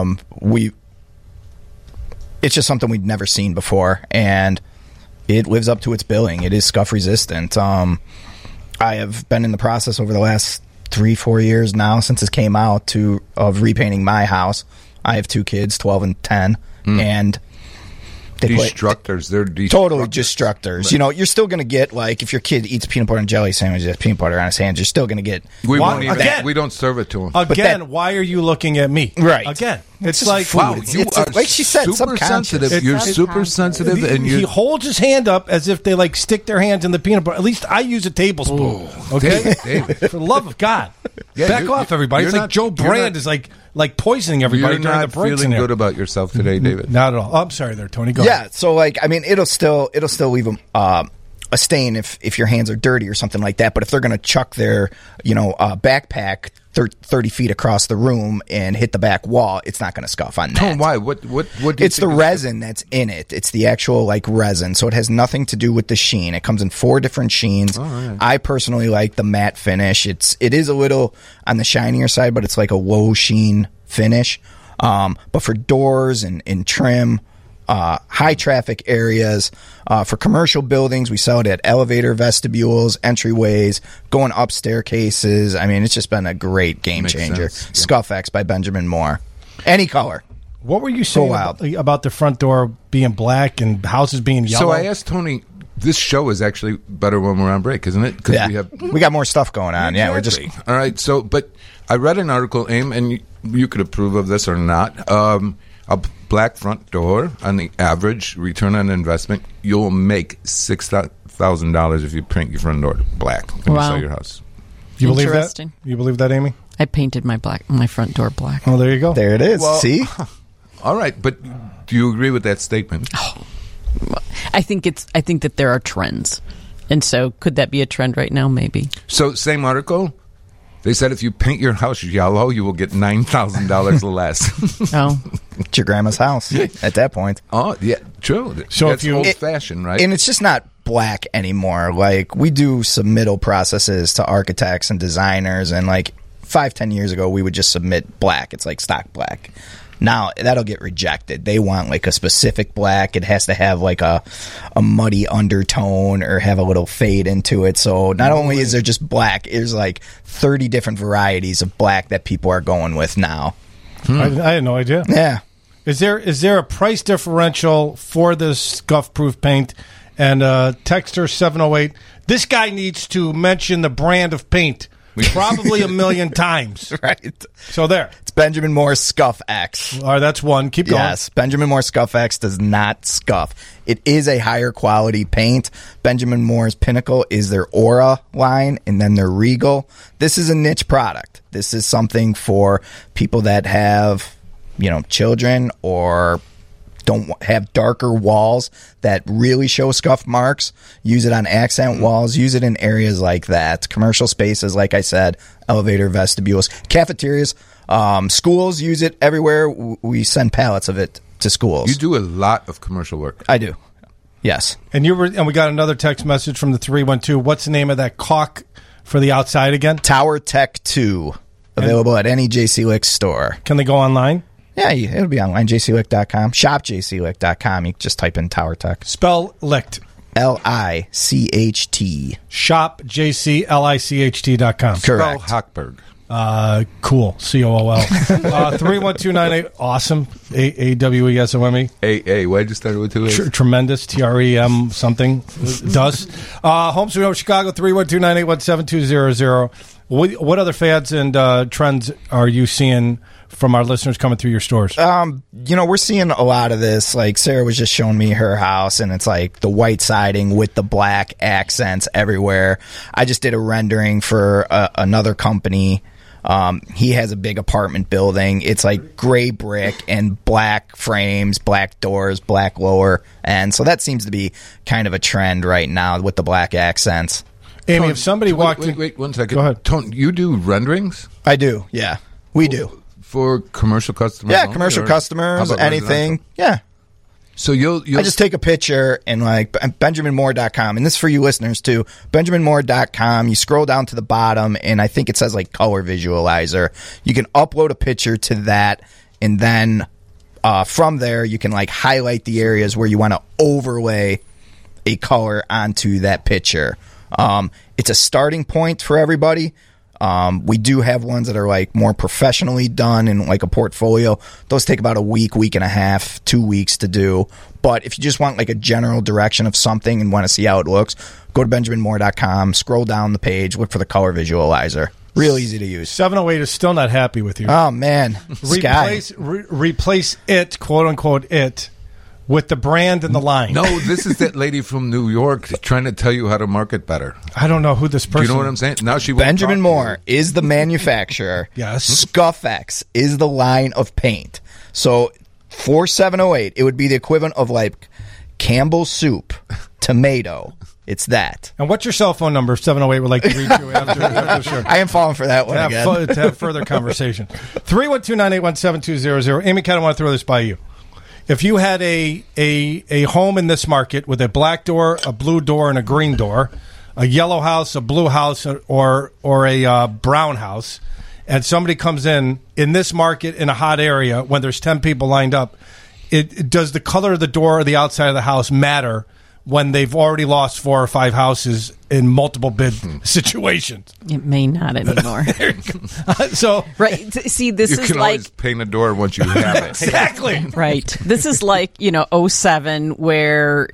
It's just something we'd never seen before, and it lives up to its billing. It is scuff resistant. I have been in the process over the last 3-4 years now since it came out of repainting my house. I have 2 kids, 12 and 10, and destructors. They're totally destructors. You're still going to get, like, if your kid eats peanut butter and jelly sandwiches, peanut butter on his hands, you're still going to get. We don't serve it to him. Again, why are you looking at me? Right. Again. It's like wow, you are like she said, super sensitive. You're super sensitive, and he holds his hand up as if they like stick their hands in the peanut butter. At least I use a tablespoon. Okay, David. For the love of God, back off, everybody. It's like Joe Brand is like poisoning everybody You're during not the breaks. feeling good about yourself today, David. Not at all. Oh, I'm sorry, there, Tony. Go ahead. So like, I mean, it'll still leave a stain if your hands are dirty or something like that. But if they're going to chuck their backpack 30 feet across the room and hit the back wall, it's not going to scuff on that. Why? What? It's the resin that's in it. It's the actual like resin, so it has nothing to do with the sheen. It comes in 4 different sheens. Right. I personally like the matte finish. It is a little on the shinier side, but it's like a low sheen finish. But for doors and trim, high traffic areas, for commercial buildings, we sell it at elevator vestibules, entryways, going up staircases. I mean, it's just been a great game changer. Scuff-X by Benjamin Moore. Any color. What were you saying about the front door being black and houses being yellow? So I asked Tony, this show is actually better when we're on break, isn't it? Yeah. We got more stuff going on. Yeah, we're just... All right, so, but I read an article, Aim, and you could approve of this or not. A black front door, on the average return on investment, you'll make $6,000 if you paint your front door black when you sell your house. You believe that? You believe that, Amy? I painted my front door black. Oh, there you go. There it is. Well, see? All right, but do you agree with that statement? Oh, I think that there are trends, and so could that be a trend right now? Maybe. So, same article. They said if you paint your house yellow, you will get $9,000 less. Oh, it's your grandma's house at that point. Oh, yeah, true. So that's old-fashioned, right? And it's just not black anymore. Like, we do submittal processes to architects and designers, and like 5-10 years ago, we would just submit black. It's like stock black. Now, that'll get rejected. They want like a specific black. It has to have like a muddy undertone or have a little fade into it. So not only is there just black, there's like 30 different varieties of black that people are going with now. I had no idea. Yeah. Is there a price differential for this scuff-proof paint? And Texter 708, this guy needs to mention the brand of paint. Probably 1 million times. Right. So there. It's Benjamin Moore Scuff-X. All right, that's one. Keep going. Yes, Benjamin Moore Scuff-X does not scuff. It is a higher quality paint. Benjamin Moore's pinnacle is their Aura line and then their Regal. This is a niche product. This is something for people that have, children or don't have darker walls that really show scuff marks. Use it on accent walls. Use it in areas like that. Commercial spaces, like I said, elevator vestibules, cafeterias, schools use it everywhere. We send pallets of it to schools. You do a lot of commercial work. I do. Yes. And we got another text message from the 312. What's the name of that caulk for the outside again? Tower Tech 2. Available at any JC Lick store. Can they go online? Yeah, it'll be online, jclick.com. Shopjclick.com. You just type in Tower Tech. Spell Licht. Licht. Shopjclicht.com. Correct. Spell Hochberg. Cool. COOL. 31298. Awesome. AWESOME. AA. Why did you start with 2 A's? Tremendous. TREM something. Does. Home Sweet Home Chicago. 312-981-7200. What other fads and trends are you seeing from our listeners coming through your stores? We're seeing a lot of this. Like Sarah was just showing me her house, and it's like the white siding with the black accents everywhere. I just did a rendering for another company. He has a big apartment building. It's like gray brick and black frames, black doors, black lower. And so that seems to be kind of a trend right now with the black accents. Amy, if somebody walked in... Wait 1 second. Go ahead. Tone, you do renderings? I do, yeah. We do. For commercial customers? Yeah, commercial customers, anything. Yeah. So you'll I just take a picture and like BenjaminMoore.com, and this is for you listeners too. BenjaminMoore.com. You scroll down to the bottom, and I think it says like color visualizer. You can upload a picture to that, and then from there you can like highlight the areas where you want to overlay a color onto that picture. It's a starting point for everybody. We do have ones that are like more professionally done in like a portfolio. Those take about a week and a half, 2 weeks to do. But if you just want like a general direction of something and want to see how it looks, go to BenjaminMoore.com, scroll down the page, look for the color visualizer. Real easy to use. 708 is still not happy with you. Oh, man. Replace it, quote-unquote it, with the brand and the line. No, this is that lady from New York trying to tell you how to market better. I don't know who this person is. Do you know what I'm saying? Now she won't Benjamin talk Moore is the manufacturer. Yes. Scuffex is the line of paint. So for 708, it would be the equivalent of like Campbell's soup, tomato. It's that. And what's your cell phone number? 708 would like to reach you after the show. I am falling for that one again. To have further conversation. 312-981-7200. Amy, kind of want to throw this by you. If you had a home in this market with a black door, a blue door, and a green door, a yellow house, a blue house, or a brown house, and somebody comes in this market in a hot area when there's 10 people lined up, does the color of the door or the outside of the house matter when they've already lost 4 or 5 houses in multiple bid situations? It may not anymore. So, right. See, this you is can like always paint a door once you have it. Exactly. Right. This is like, 07 where,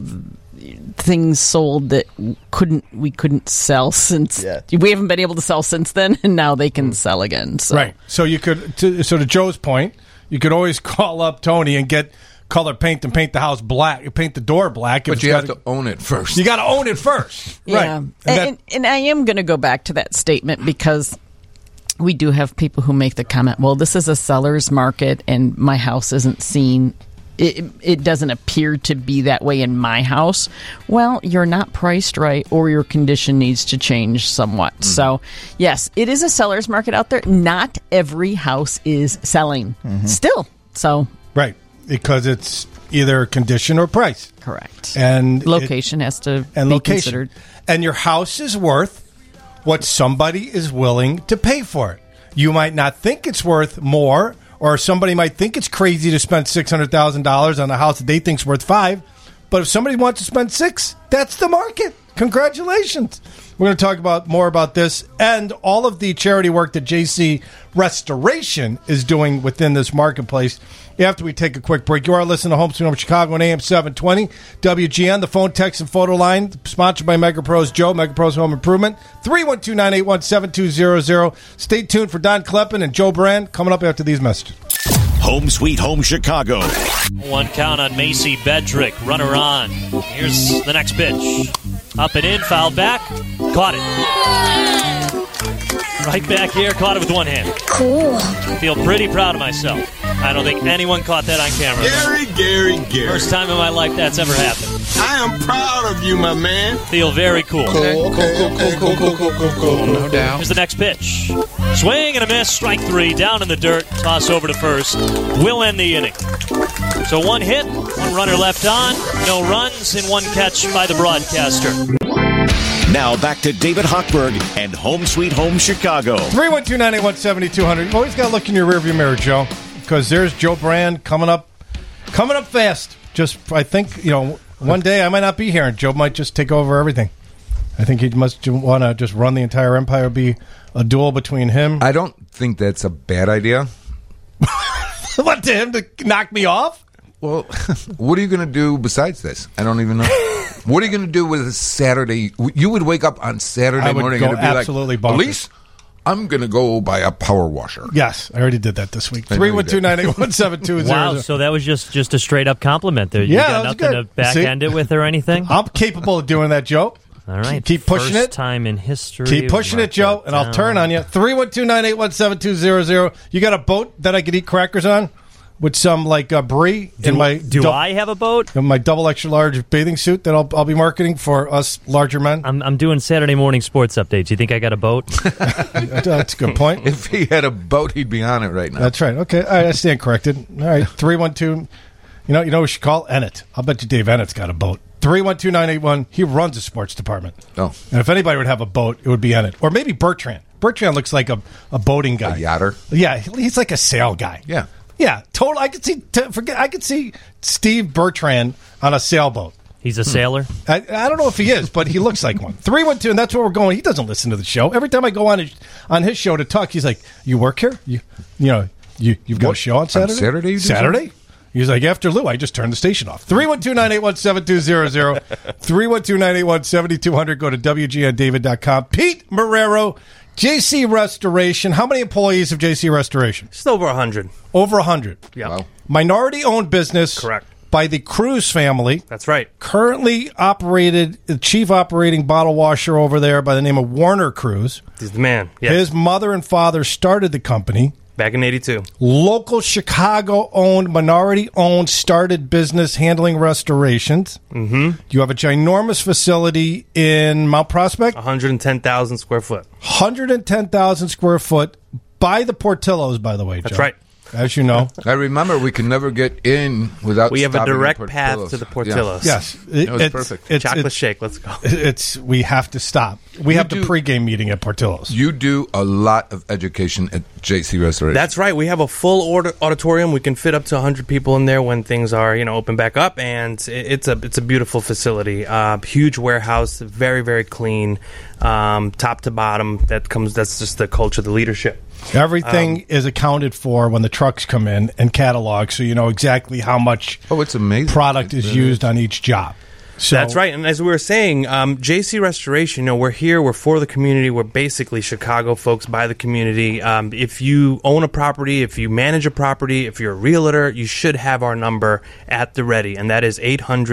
things sold that we couldn't sell since we haven't been able to sell since then, and now they can sell again. So. Right. So you could, to Joe's point, you could always call up Tony and get color paint and paint the house black, paint the door black. But you have to own it first. You got to own it first. Yeah. Right. And I am going to go back to that statement because we do have people who make the comment, well, this is a seller's market and my house isn't seen. It doesn't appear to be that way in my house. Well, you're not priced right or your condition needs to change somewhat. Mm-hmm. So, yes, it is a seller's market out there. Not every house is selling still. So, right. Because it's either condition or price. Correct. And location has to be considered. And your house is worth what somebody is willing to pay for it. You might not think it's worth more, or somebody might think it's crazy to spend $600,000 on a house that they think's worth $5. But if somebody wants to spend $6, that's the market. Congratulations. We're going to talk more about this and all of the charity work that JC Restoration is doing within this marketplace after we take a quick break. You are listening to Home Sweet Home Chicago on AM 720 WGN, the phone, text, and photo line, sponsored by Mega Pros Joe, Mega Pros Home Improvement, 312-981-7200. Stay tuned for Don Kleppen and Joe Brand coming up after these messages. Home Sweet Home Chicago. 1 count on Macy Bedrick. Runner on. Here's the next pitch. Up and in, foul back. Caught it. Right back here, caught it with one hand. Cool. Feel pretty proud of myself. I don't think anyone caught that on camera. Gary. First time in my life that's ever happened. I am proud of you, my man. Feel very cool. Cool. No doubt. Here's the next pitch. Swing and a miss. Strike 3. Down in the dirt. Toss over to first. Will end the inning. So 1 hit, 1 runner left on, no runs, and 1 catch by the broadcaster. Now back to David Hochberg and Home Sweet Home Chicago. 312-981-7200. You've always got to look in your rearview mirror, Joe, because there's Joe Brand coming up fast. Just, I think, one day I might not be here, and Joe might just take over everything. I think he must want to just run the entire empire. It'll be a duel between him. I don't think that's a bad idea. What, to him to knock me off? Well, what are you going to do besides this? I don't even know. What are you going to do with a Saturday? You would wake up on Saturday morning and be absolutely like, Elise, I'm going to go buy a power washer. Yes, I already did that this week. 312-981-7200. Wow, so that was just a straight-up compliment there. You got nothing to back-end it with or anything? I'm capable of doing that, Joe. All right. Keep pushing First it. time in history. Keep pushing it, Joe, and I'll turn on you. 312-981-7200. You got a boat that I could eat crackers on? With some brie in my. Do I have a boat? In my double extra large bathing suit that I'll be marketing for us larger men. I'm doing Saturday morning sports updates. You think I got a boat? That's a good point. If he had a boat, he'd be on it right now. That's right. Okay, all right, I stand corrected. All right, 312. You know we should call Ennett. I'll bet you Dave Ennett's got a boat. 312-981. He runs a sports department. Oh, and if anybody would have a boat, it would be Ennett or maybe Bertrand. Bertrand looks like a boating guy, a yachter. Yeah, he's like a sail guy. Yeah. Yeah, total. I could see Steve Bertrand on a sailboat. He's a sailor? I don't know if he is, but he looks like one. 312, and that's where we're going. He doesn't listen to the show. Every time I go on his show to talk, he's like, "You work here? You've got a show on Saturday? On Saturday? You do Saturday?" something? He's like, "After Lou, I just turned the station off." 312-981-7200. 312-981-7200. Go to WGNDavid.com. Pete Marrero JC Restoration. How many employees of JC Restoration? Just over 100. Over 100. Yeah. Wow. Minority-owned business. Correct. By the Cruz family. That's right. Currently operated, the chief operating bottle washer over there by the name of Warner Cruz. He's the man. Yes. His mother and father started the company. Back in 82. Local Chicago-owned, minority-owned, started business handling restorations. Mm-hmm. You have a ginormous facility in Mount Prospect. 110,000 square foot. 110,000 square foot by the Portillos, by the way, That's Joe. right. As you know. I remember we could never get in without We have a stopping at direct Portillo's. path to the Portillos. Yes. It was perfect. Chocolate shake, let's go. We have to stop. We have the pregame meeting at Portillo's. You do a lot of education at JC Restoration. That's right. We have a full auditorium. We can fit up to 100 people in there when things are, open back up, and it's a beautiful facility. Huge warehouse, very, very clean, top to bottom. That's just the culture, the leadership. Everything is accounted for when the trucks come in and cataloged, so you know exactly how much it's amazing. Product is used on each job. So, that's right. And as we were saying, JC Restoration, we're here, we're for the community, we're basically Chicago folks by the community. If you own a property, if you manage a property, if you're a realtor, you should have our number at the ready, and that is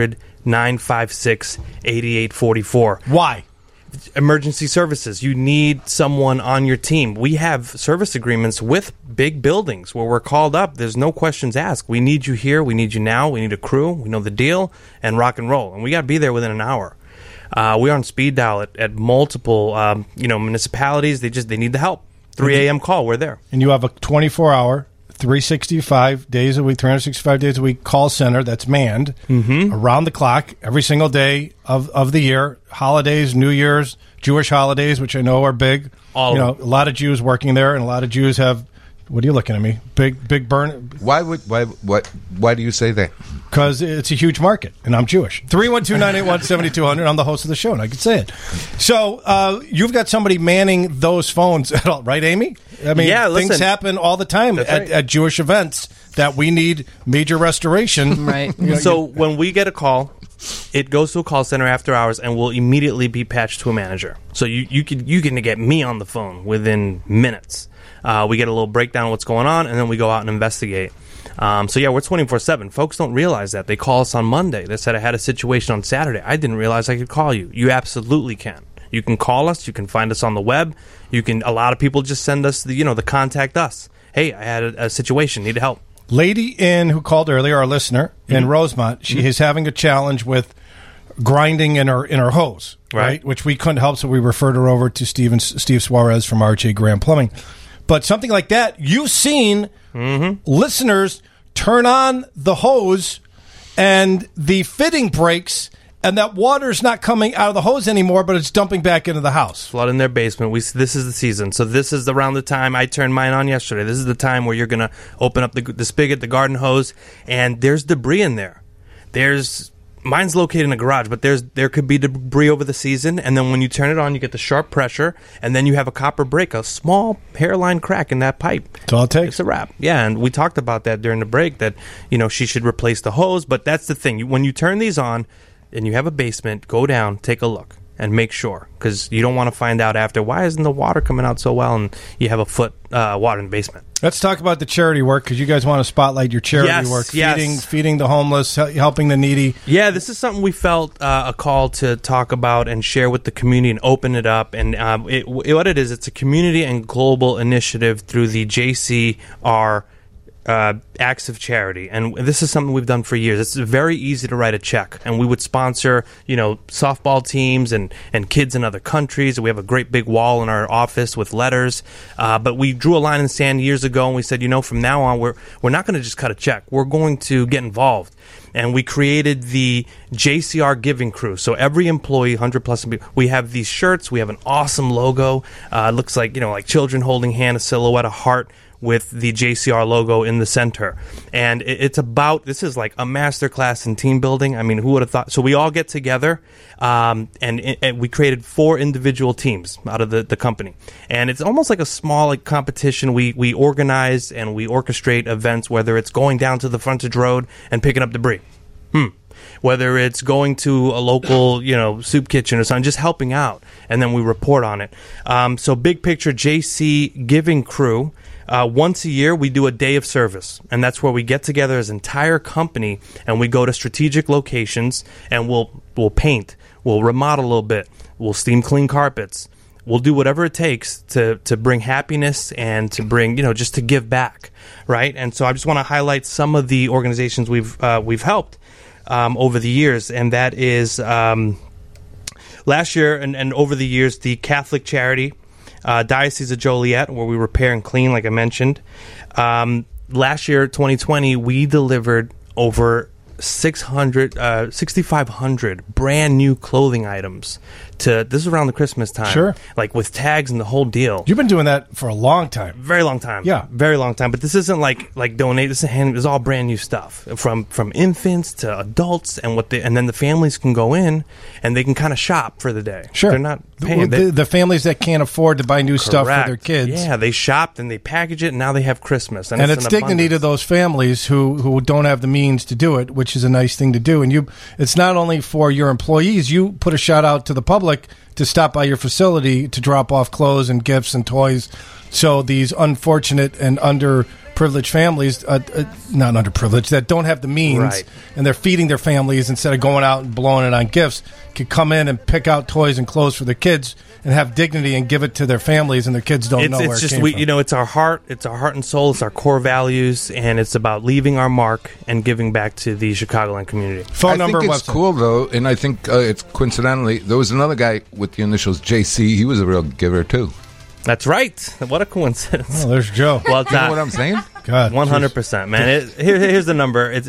800-956-8844. Why? Emergency services. You need someone on your team. We have service agreements with big buildings where we're called up. There's no questions asked. We need you here. We need you now. We need a crew. We know the deal, and rock and roll. And we got to be there within an hour. We're on speed dial at multiple municipalities. They need the help. 3 a.m. call. We're there. And you have a 24-hour, 365 days a week, 365 days a week call center that's manned around the clock every single day of the year. Holidays, New Year's, Jewish holidays, which I know are big. A lot of Jews working there, and a lot of Jews have. What are you looking at me? Big burn. Why do you say that? Because it's a huge market, and I'm Jewish. 312-981-7200. I'm the host of the show, and I can say it. So you've got somebody manning those phones at all, right, Amy? I mean, things happen all the time at Jewish events that we need major restoration. Right. So when we get a call, it goes to a call center after hours and will immediately be patched to a manager. So you can get me on the phone within minutes. We get a little breakdown of what's going on, and then we go out and investigate. We're 24/7. Folks don't realize that. They call us on Monday. They said, I had a situation on Saturday. I didn't realize I could call you. You absolutely can. You can call us. You can find us on the web. A lot of people just send us the contact us. Hey, I had a situation. Need help. Lady who called earlier, our listener in Rosemont, she is having a challenge with grinding in her hose, right? Which we couldn't help, so we referred her over to Steve Suarez from RJ Graham Plumbing. But something like that, you've seen listeners turn on the hose and the fitting breaks, and that water's not coming out of the hose anymore, but it's dumping back into the house. Flood in their basement. This is the season. So this is around the time I turned mine on yesterday. This is the time where you're going to open up the spigot, the garden hose, and there's debris in there. Mine's located in a garage, but there could be debris over the season, and then when you turn it on, you get the sharp pressure, and then you have a copper break, a small hairline crack in that pipe. That's all it takes. It's a wrap. Yeah, and we talked about that during the break, that she should replace the hose, but that's the thing. When you turn these on and you have a basement, go down, take a look, and make sure, because you don't want to find out after, why isn't the water coming out so well, and you have a foot water in the basement. Let's talk about the charity work, because you guys want to spotlight your charity work, feeding the homeless, helping the needy. Yeah, this is something we felt a call to talk about and share with the community and open it up. And what it is, it's a community and global initiative through the JCR acts of charity, and this is something we've done for years. It's very easy to write a check, and we would sponsor softball teams and kids in other countries. We have a great big wall in our office with letters, but we drew a line in the sand years ago, and we said, from now on we're not going to just cut a check. We're going to get involved. And we created the JCR Giving Crew. So every employee, 100-plus, we have these shirts. We have an awesome logo. It looks like like children holding hand, a silhouette, a heart with the JCR logo in the center. And this is like a masterclass in team building. I mean, who would have thought? So we all get together, and we created 4 individual teams out of the company. And it's almost like a small competition. We organize and we orchestrate events, whether it's going down to the frontage road and picking up debris. whether it's going to a local, soup kitchen or something, just helping out, and then we report on it. So Big Picture JC Giving Crew, once a year we do a day of service, and that's where we get together as an entire company and we go to strategic locations and we'll paint, we'll remodel a little bit, we'll steam clean carpets. We'll do whatever it takes to bring happiness and to bring, just to give back, right? And so I just want to highlight some of the organizations we've helped over the years, and that is last year and over the years, the Catholic Charity, Diocese of Joliet, where we repair and clean, like I mentioned. Last year, 2020, we delivered over 6,500 brand new clothing items this is around the Christmas time. Sure. Like with tags and the whole deal. You've been doing that for a long time. Very long time. Yeah. Very long time. But this isn't like donate. This is all brand new stuff from infants to adults, and then the families can go in and they can kind of shop for the day. Sure. They're not paying. The families that can't afford to buy new stuff for their kids. Yeah, they shopped and they package it, and now they have Christmas. And it's dignity to those families who don't have the means to do it, which is a nice thing to do. And it's not only for your employees. You put a shout out to the public to stop by your facility to drop off clothes and gifts and toys, so these unfortunate and underprivileged families, not underprivileged, that don't have the means, right, and they're feeding their families instead of going out and blowing it on gifts, can come in and pick out toys and clothes for their kids and have dignity and give it to their families, and their kids don't know where it came from. It's our heart and soul, it's our core values, and it's about leaving our mark and giving back to the Chicagoland community. I think it's cool, though, and I think it's coincidentally, there was another guy with the initials JC. He was a real giver, too. That's right. What a coincidence. Oh, there's Joe. Well, you know what I'm saying? God, 100%, man. Here's the number. It's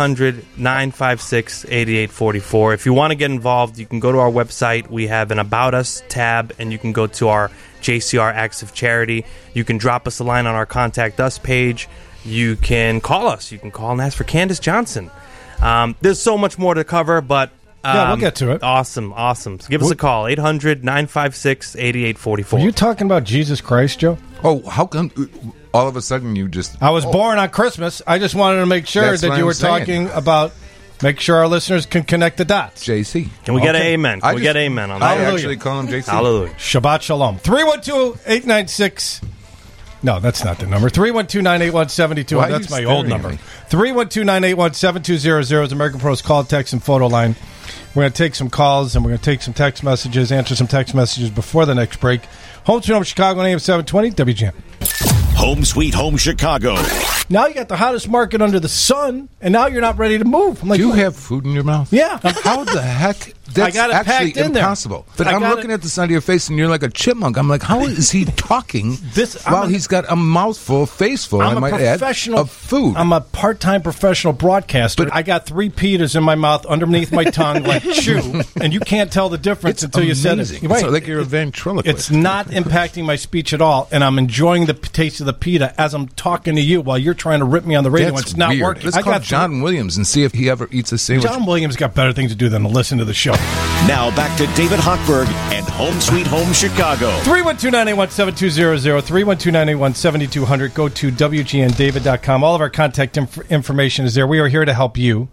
800-956-8844. If you want to get involved, you can go to our website. We have an About Us tab, and you can go to our JCR Acts of Charity. You can drop us a line on our Contact Us page. You can call us. You can call and ask for Candace Johnson. There's so much more to cover, but... yeah, we'll get to it. Awesome. So give us a call, 800-956-8844. Are you talking about Jesus Christ, Joe? Oh, how come all of a sudden you just... I was born on Christmas. I just wanted to make sure that you were talking about... Make sure our listeners can connect the dots. JC. Can we get an amen? Can we get amen on that? I actually call him JC. Hallelujah. Shabbat Shalom. 312-896... No, that's not the number. 312-981-7200. That's my old number. 312-981-7200 is American Pro's call, text, and photo line. We're going to take some calls, and we're going to take some text messages, answer some text messages before the next break. Home Sweet Home Chicago on AM 720, WGN. Home Sweet Home Chicago. Now you got the hottest market under the sun, and now you're not ready to move. I'm like, do you have food in your mouth? Yeah. How the heck? That's I got it actually packed in there. impossible. But I'm looking at the side of your face, and you're like a chipmunk. I'm like, how is he talking while he's got a mouthful, face full, I might add, of food? I'm a part-time professional broadcaster. But I got 3 pitas in my mouth underneath my tongue like chew, and you can't tell the difference until you said it. Right. It's like you're a ventriloquist. It's not impacting my speech at all, and I'm enjoying the taste of the pita as I'm talking to you while you're trying to rip me on the radio. That's it's not weird. working. Let's call John Williams and see if he ever eats a sandwich. John Williams got better things to do than to listen to the show. Now back to David Hochberg and Home Sweet Home Chicago. 312-981-7200, 312-981-7200. Go to WGNDavid.com. All of our contact information is there. We are here to help you.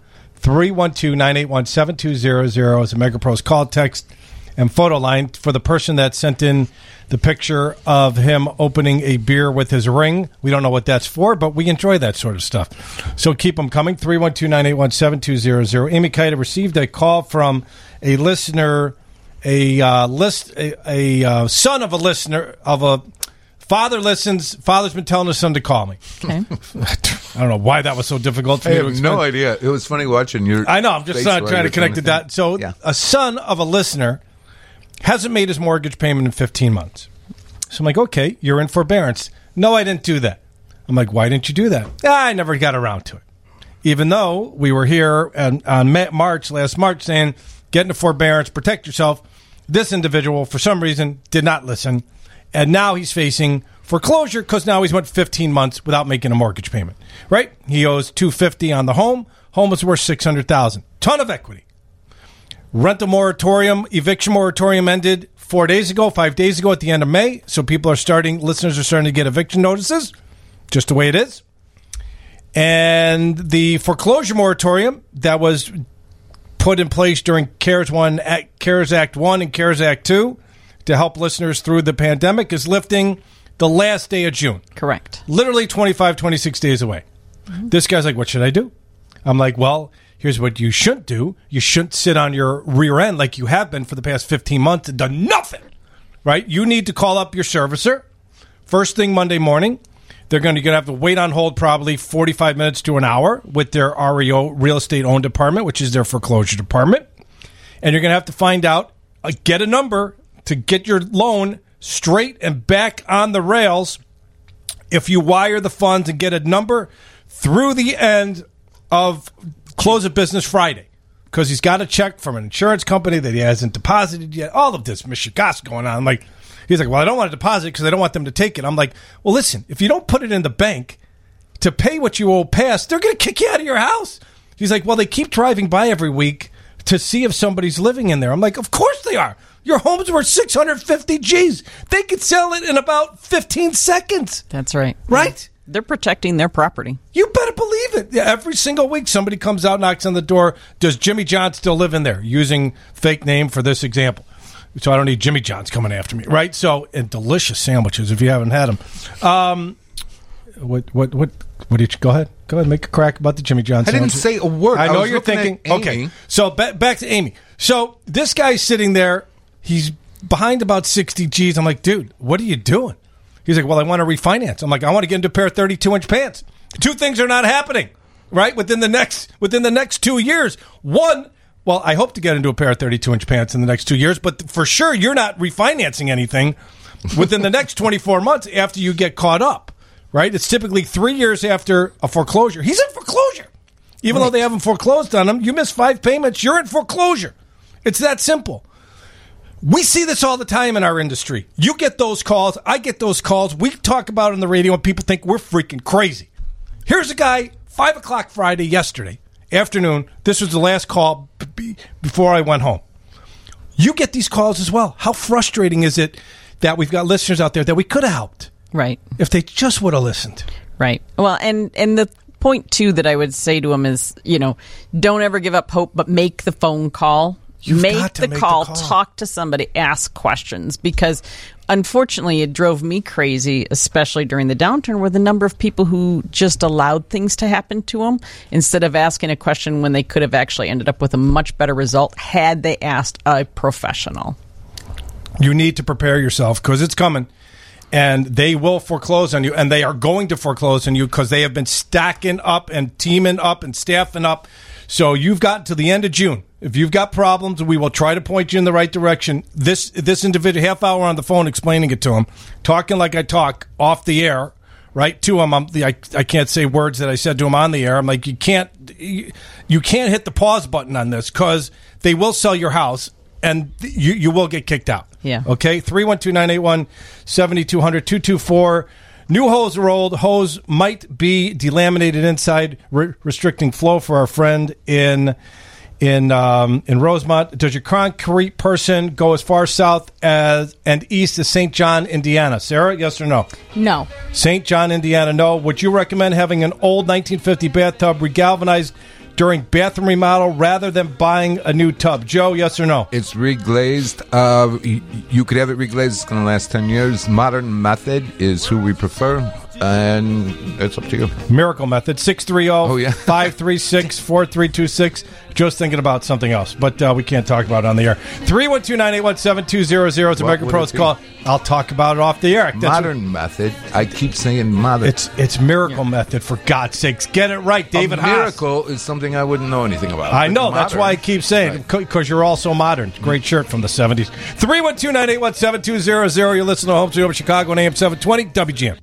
312-981-7200 is a MegaPro's call, text, and photo line for the person that sent in the picture of him opening a beer with his ring. We don't know what that's for, but we enjoy that sort of stuff. So keep them coming. 312-981-7200. Amy Kida received a call from a listener, a son of a listener, of a father listens. Father's been telling his son to call me. Okay. I don't know why that was so difficult for me to explain. I have no idea. It was funny watching your I know. I'm just trying to connect the dots. So a son of a listener hasn't made his mortgage payment in 15 months. So I'm like, okay, you're in forbearance. No, I didn't do that. I'm like, why didn't you do that? I never got around to it. Even though we were here on last March, saying, get into forbearance, protect yourself. This individual, for some reason, did not listen. And now he's facing foreclosure because now he's went 15 months without making a mortgage payment. Right? He owes $250,000 on the home. Home was worth $600,000. Ton of equity. Rental moratorium, eviction moratorium ended 5 days ago at the end of May. So listeners are starting to get eviction notices, just the way it is. And the foreclosure moratorium that was put in place during CARES Act 1 and CARES Act 2 to help listeners through the pandemic is lifting the last day of June. Correct. Literally 25, 26 days away. Mm-hmm. This guy's like, what should I do? I'm like, well, here's what you shouldn't do. You shouldn't sit on your rear end like you have been for the past 15 months and done nothing, right? You need to call up your servicer first thing Monday morning. They're going to have to wait on hold probably 45 minutes to an hour with their REO, real estate owned department, which is their foreclosure department. And you're going to have to find out, get a number to get your loan straight and back on the rails if you wire the funds and get a number through the end of close of business Friday, because he's got a check from an insurance company that he hasn't deposited yet. All of this mishigas going on. I'm like, he's like, well, I don't want to deposit because I don't want them to take it. I'm like, well, listen, if you don't put it in the bank to pay what you owe past, they're going to kick you out of your house. He's like, well, they keep driving by every week to see if somebody's living in there. I'm like, of course they are. Your home's worth 650 G's. They could sell it in about 15 seconds. That's right. Right? They're protecting their property. You better believe it. Yeah, every single week somebody comes out, knocks on the door. Does Jimmy John still live in there? Using fake name for this example. So I don't need Jimmy John's coming after me, right? So, and delicious sandwiches if you haven't had them. What did you go ahead? Go ahead, make a crack about the Jimmy John sandwiches. I didn't say a word. I know was you're looking thinking. at Amy. Okay, so back to Amy. So this guy's sitting there. He's behind about 60 G's. I'm like, dude, what are you doing? He's like, well, I want to refinance. I'm like, I want to get into a pair of 32-inch pants. Two things are not happening, right? Within the next 2 years. One, well, I hope to get into a pair of 32-inch pants in the next 2 years, but for sure you're not refinancing anything within the next 24 months after you get caught up, right? It's typically 3 years after a foreclosure. He's in foreclosure. Even though they haven't foreclosed on him, you miss 5 payments, you're in foreclosure. It's that simple. We see this all the time in our industry. You get those calls. I get those calls. We talk about it on the radio and people think we're freaking crazy. Here's a guy, 5 o'clock Friday yesterday afternoon. This was the last call before I went home. You get these calls as well. How frustrating is it that we've got listeners out there that we could have helped? Right. If they just would have listened. Right. Well, and the point, too, that I would say to them is, don't ever give up hope, but make the phone call. Make the call, talk to somebody, ask questions, because unfortunately it drove me crazy, especially during the downturn, where the number of people who just allowed things to happen to them instead of asking a question when they could have actually ended up with a much better result had they asked a professional. You need to prepare yourself because it's coming. And they will foreclose on you, and they are going to foreclose on you because they have been stacking up and teaming up and staffing up. So you've got to the end of June. If you've got problems, we will try to point you in the right direction. This individual, half hour on the phone explaining it to him, talking like I talk off the air, right, to him. I can't say words that I said to him on the air. I'm like, you can't hit the pause button on this because they will sell your house and you will get kicked out. Yeah. Okay, 312-981-7200, 224. New hose or old hose might be delaminated inside, restricting flow for our friend in Rosemont. Does your concrete person go as far south as and east as St. John, Indiana? Sarah, yes or no? No. St. John, Indiana, no. Would you recommend having an old 1950 bathtub regalvanized during bathroom remodel rather than buying a new tub? Joe, yes or no? It's reglazed. You could have it reglazed. It's going to last 10 years. Modern method is who we prefer, and it's up to you. Miracle Method, 630-536-4326. Joe's thinking about something else, but we can't talk about it on the air. 312-981-7200 is a Mega Pros call. I'll talk about it off the air. Modern method. I keep saying modern. It's Miracle Method, for God's sakes. Get it right, David Haas. Miracle is something I wouldn't know anything about. I know. That's why I keep saying, because you're all so modern. Great shirt from the 70s. 312-981-7200. You're listening to Home Sweet Home Chicago on AM 720 WGN.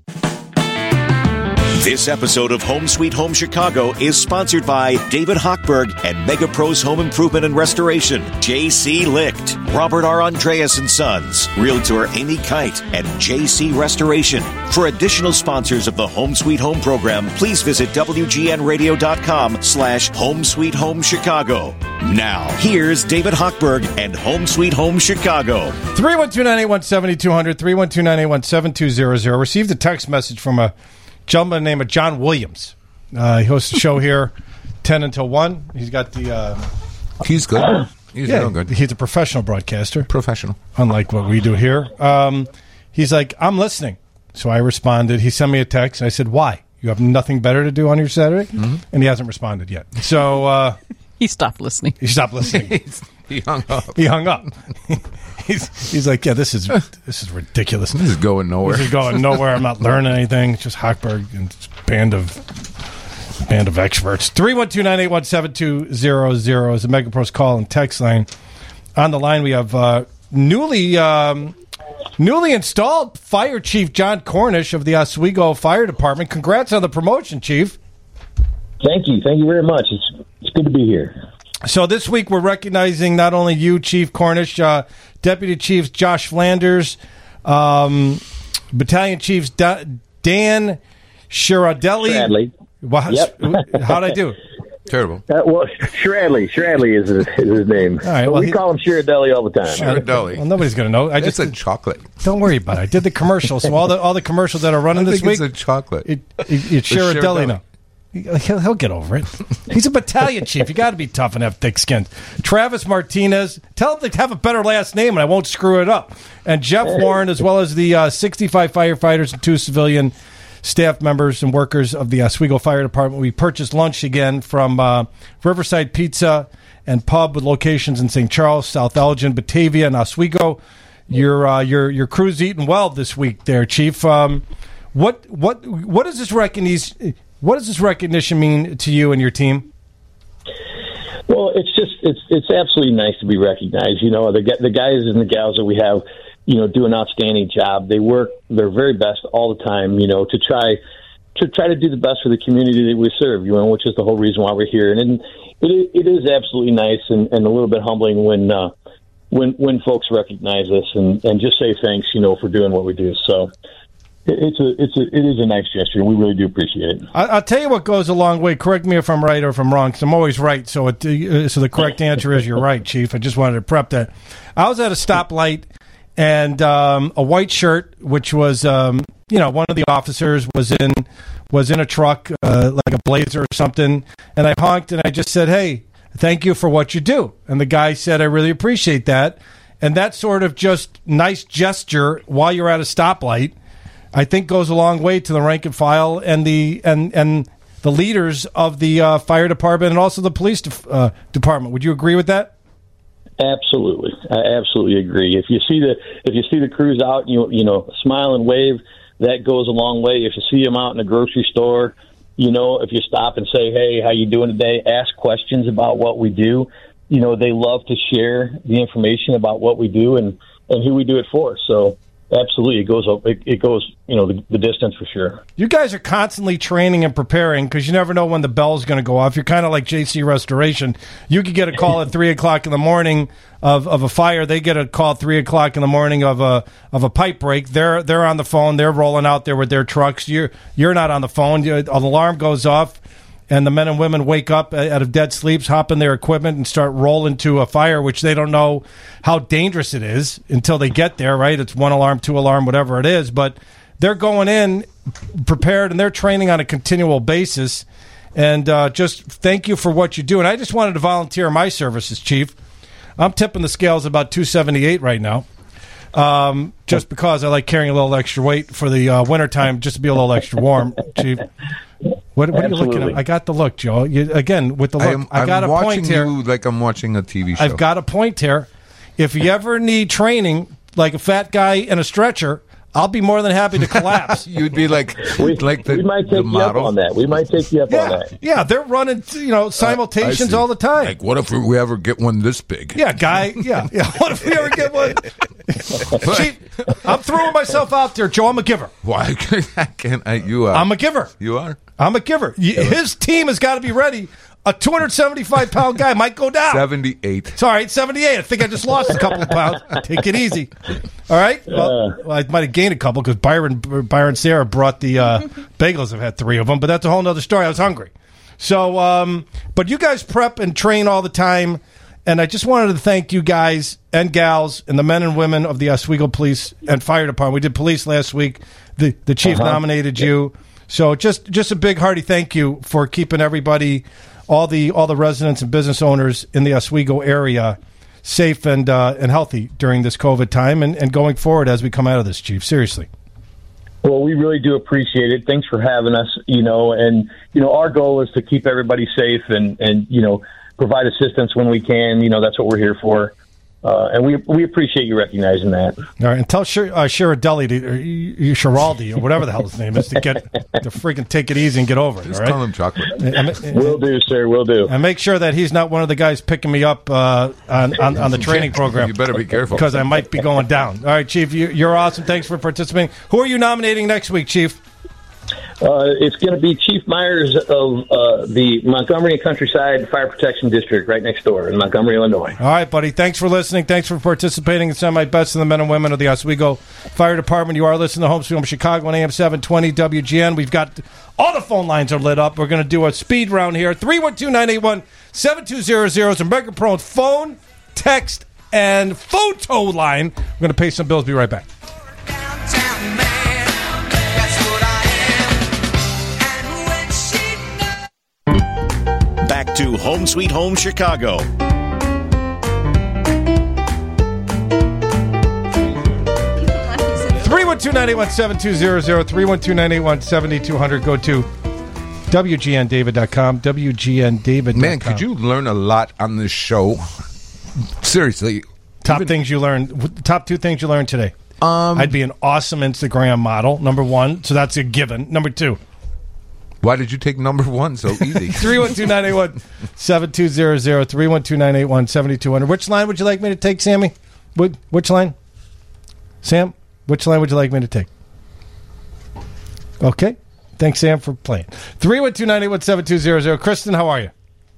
This episode of Home Sweet Home Chicago is sponsored by David Hochberg and Mega Pros Home Improvement and Restoration, J.C. Licht, Robert R. Andreas & Sons, Realtor Amy Kite, and J.C. Restoration. For additional sponsors of the Home Sweet Home program, please visit WGNradio.com/Home Sweet Home Chicago. Now, here's David Hochberg and Home Sweet Home Chicago. 312-981-7200, 312-981-7200. Received a text message from a gentleman named John Williams. He hosts a show here 10 until 1. He's got the He's good. He's real good. He's a professional broadcaster. Professional. Unlike what we do here. He's like, I'm listening. So I responded. He sent me a text. I said, why? You have nothing better to do on your Saturday? Mm-hmm. And he hasn't responded yet. So he stopped listening. He stopped listening. He hung up. He hung up. He's like, yeah, this is ridiculous. This is going nowhere. This is going nowhere. I'm not learning anything. It's just Hochberg and band of experts. 312-981-7200 is the MegaPros call and text line. On the line, we have newly installed Fire Chief John Cornish of the Oswego Fire Department. Congrats on the promotion, Chief. Thank you. Thank you very much. It's good to be here. So this week we're recognizing not only you, Chief Cornish, Deputy Chiefs Josh Flanders, Battalion Chiefs Dan Shiradelli. Yep. How'd I do? Terrible. Well, Shradley is his name. All right, well, we call him Shiradelli all the time. Shiradelli. Well, nobody's going to know. It's a chocolate. Don't worry about it. I did the commercial, so all the commercials that are running this week. It's a chocolate. It's Shiradelli now. He'll get over it. He's a battalion chief. You got to be tough and have thick skin. Travis Martinez, tell him to have a better last name, and I won't screw it up. And Jeff Warren, as well as the 65 firefighters and 2 civilian staff members and workers of the Oswego Fire Department. We purchased lunch again from Riverside Pizza and Pub with locations in St. Charles, South Elgin, Batavia, and Oswego. Your crew's eating well this week, there, Chief. What does this recognition? What does this recognition mean to you and your team? Well, it's absolutely nice to be recognized. You know, the guys and the gals that we have, you know, do an outstanding job. They work their very best all the time, you know, to try to do the best for the community that we serve, you know, which is the whole reason why we're here. And it is absolutely nice and a little bit humbling when folks recognize us and just say thanks, you know, for doing what we do. So it is a nice gesture, and we really do appreciate it. I'll tell you what goes a long way. Correct me if I'm right or if I'm wrong, because I'm always right. So the correct answer is you're right, Chief. I just wanted to prep that. I was at a stoplight, and a white shirt, which was one of the officers was in a truck, like a Blazer or something, and I honked and I just said, "Hey, thank you for what you do." And the guy said, "I really appreciate that." And that sort of just nice gesture while you're at a stoplight, I think, goes a long way to the rank and file and the leaders of the fire department and also the police department. Would you agree with that? Absolutely, I absolutely agree. If you see the crews out, you know, smile and wave, that goes a long way. If you see them out in the grocery store, you know, if you stop and say, "Hey, how you doing today?" Ask questions about what we do. You know, they love to share the information about what we do and who we do it for. So. Absolutely, it goes, you know, the distance for sure. You guys are constantly training and preparing because you never know when the bell's going to go off. You're kind of like JC Restoration. You could get a call at 3:00 in the morning of a fire. They get a call at 3:00 in the morning of a pipe break. They're on the phone. They're rolling out there with their trucks. You're not on the phone. An alarm goes off. And the men and women wake up out of dead sleeps, hop in their equipment, and start rolling to a fire, which they don't know how dangerous it is until they get there, right? It's 1 alarm, 2 alarm, whatever it is. But they're going in prepared, and they're training on a continual basis. And just thank you for what you do. And I just wanted to volunteer my services, Chief. I'm tipping the scales about 278 right now. Just because I like carrying a little extra weight for the wintertime, just to be a little extra warm, Chief. What are you looking at? I got the look, Joe. Again, with the look. I got a point here. I'm watching you like I'm watching a TV show. I've got a point here. If you ever need training, like a fat guy in a stretcher, I'll be more than happy to collapse. You'd be like we might take you up on that. We might take you up on that. Yeah, they're running, simultations all the time. Like, what if we ever get one this big? Yeah, guy. Yeah. What if we ever get one? Chief, I'm throwing myself out there, Joe. I'm a giver. Why can't I? You are. I'm a giver. You are. I'm a giver. His team has got to be ready. A 275-pound guy might go down. 78. Sorry, 78. I think I just lost a couple of pounds. Take it easy. All right? Well, I might have gained a couple because Byron Sarah brought the bagels. I've had 3 of them, but that's a whole other story. I was hungry. So, but you guys prep and train all the time, and I just wanted to thank you guys and gals and the men and women of the Oswego Police and Fire Department. We did police last week. The chief nominated you. So just a big hearty thank you for keeping everybody all the residents and business owners in the Oswego area safe and healthy during this COVID time and going forward as we come out of this, Chief. Seriously. Well, we really do appreciate it. Thanks for having us, and, our goal is to keep everybody safe and provide assistance when we can. That's what we're here for. And we appreciate you recognizing that. All right, and tell Shiraldi or whatever the hell his name is to freaking take it easy and get over it. Just all right? call him Chocolate. Will do, sir. Will do. And make sure that he's not one of the guys picking me up on the training program. You better be careful because I might be going down. All right, Chief, you're awesome. Thanks for participating. Who are you nominating next week, Chief? It's going to be Chief Myers of the Montgomery and Countryside Fire Protection District right next door in Montgomery, Illinois. All right, buddy. Thanks for listening. Thanks for participating. And send my best to the men and women of the Oswego Fire Department. You are listening to Home Sweet Home Chicago on AM 720 WGN. We've got all the phone lines are lit up. We're going to do a speed round here. 312-981-7200 is a Mega Pro phone, text, and photo line. We're going to pay some bills. Be right back. Back to Home Sweet Home Chicago. 312-981-7200, 312-981-7200. Go to WGNDavid.com, WGNDavid.com. Man, could you learn a lot on this show? Seriously. Top 2 things you learned today. I'd be an awesome Instagram model, number 1. So that's a given. Number 2. Why did you take number 1 so easy? 312-981-7200, 312-981-7200. Which line would you like me to take, Sammy? Which line? Sam, which line would you like me to take? Okay. Thanks, Sam, for playing. 312-981-7200. Kristen, how are you?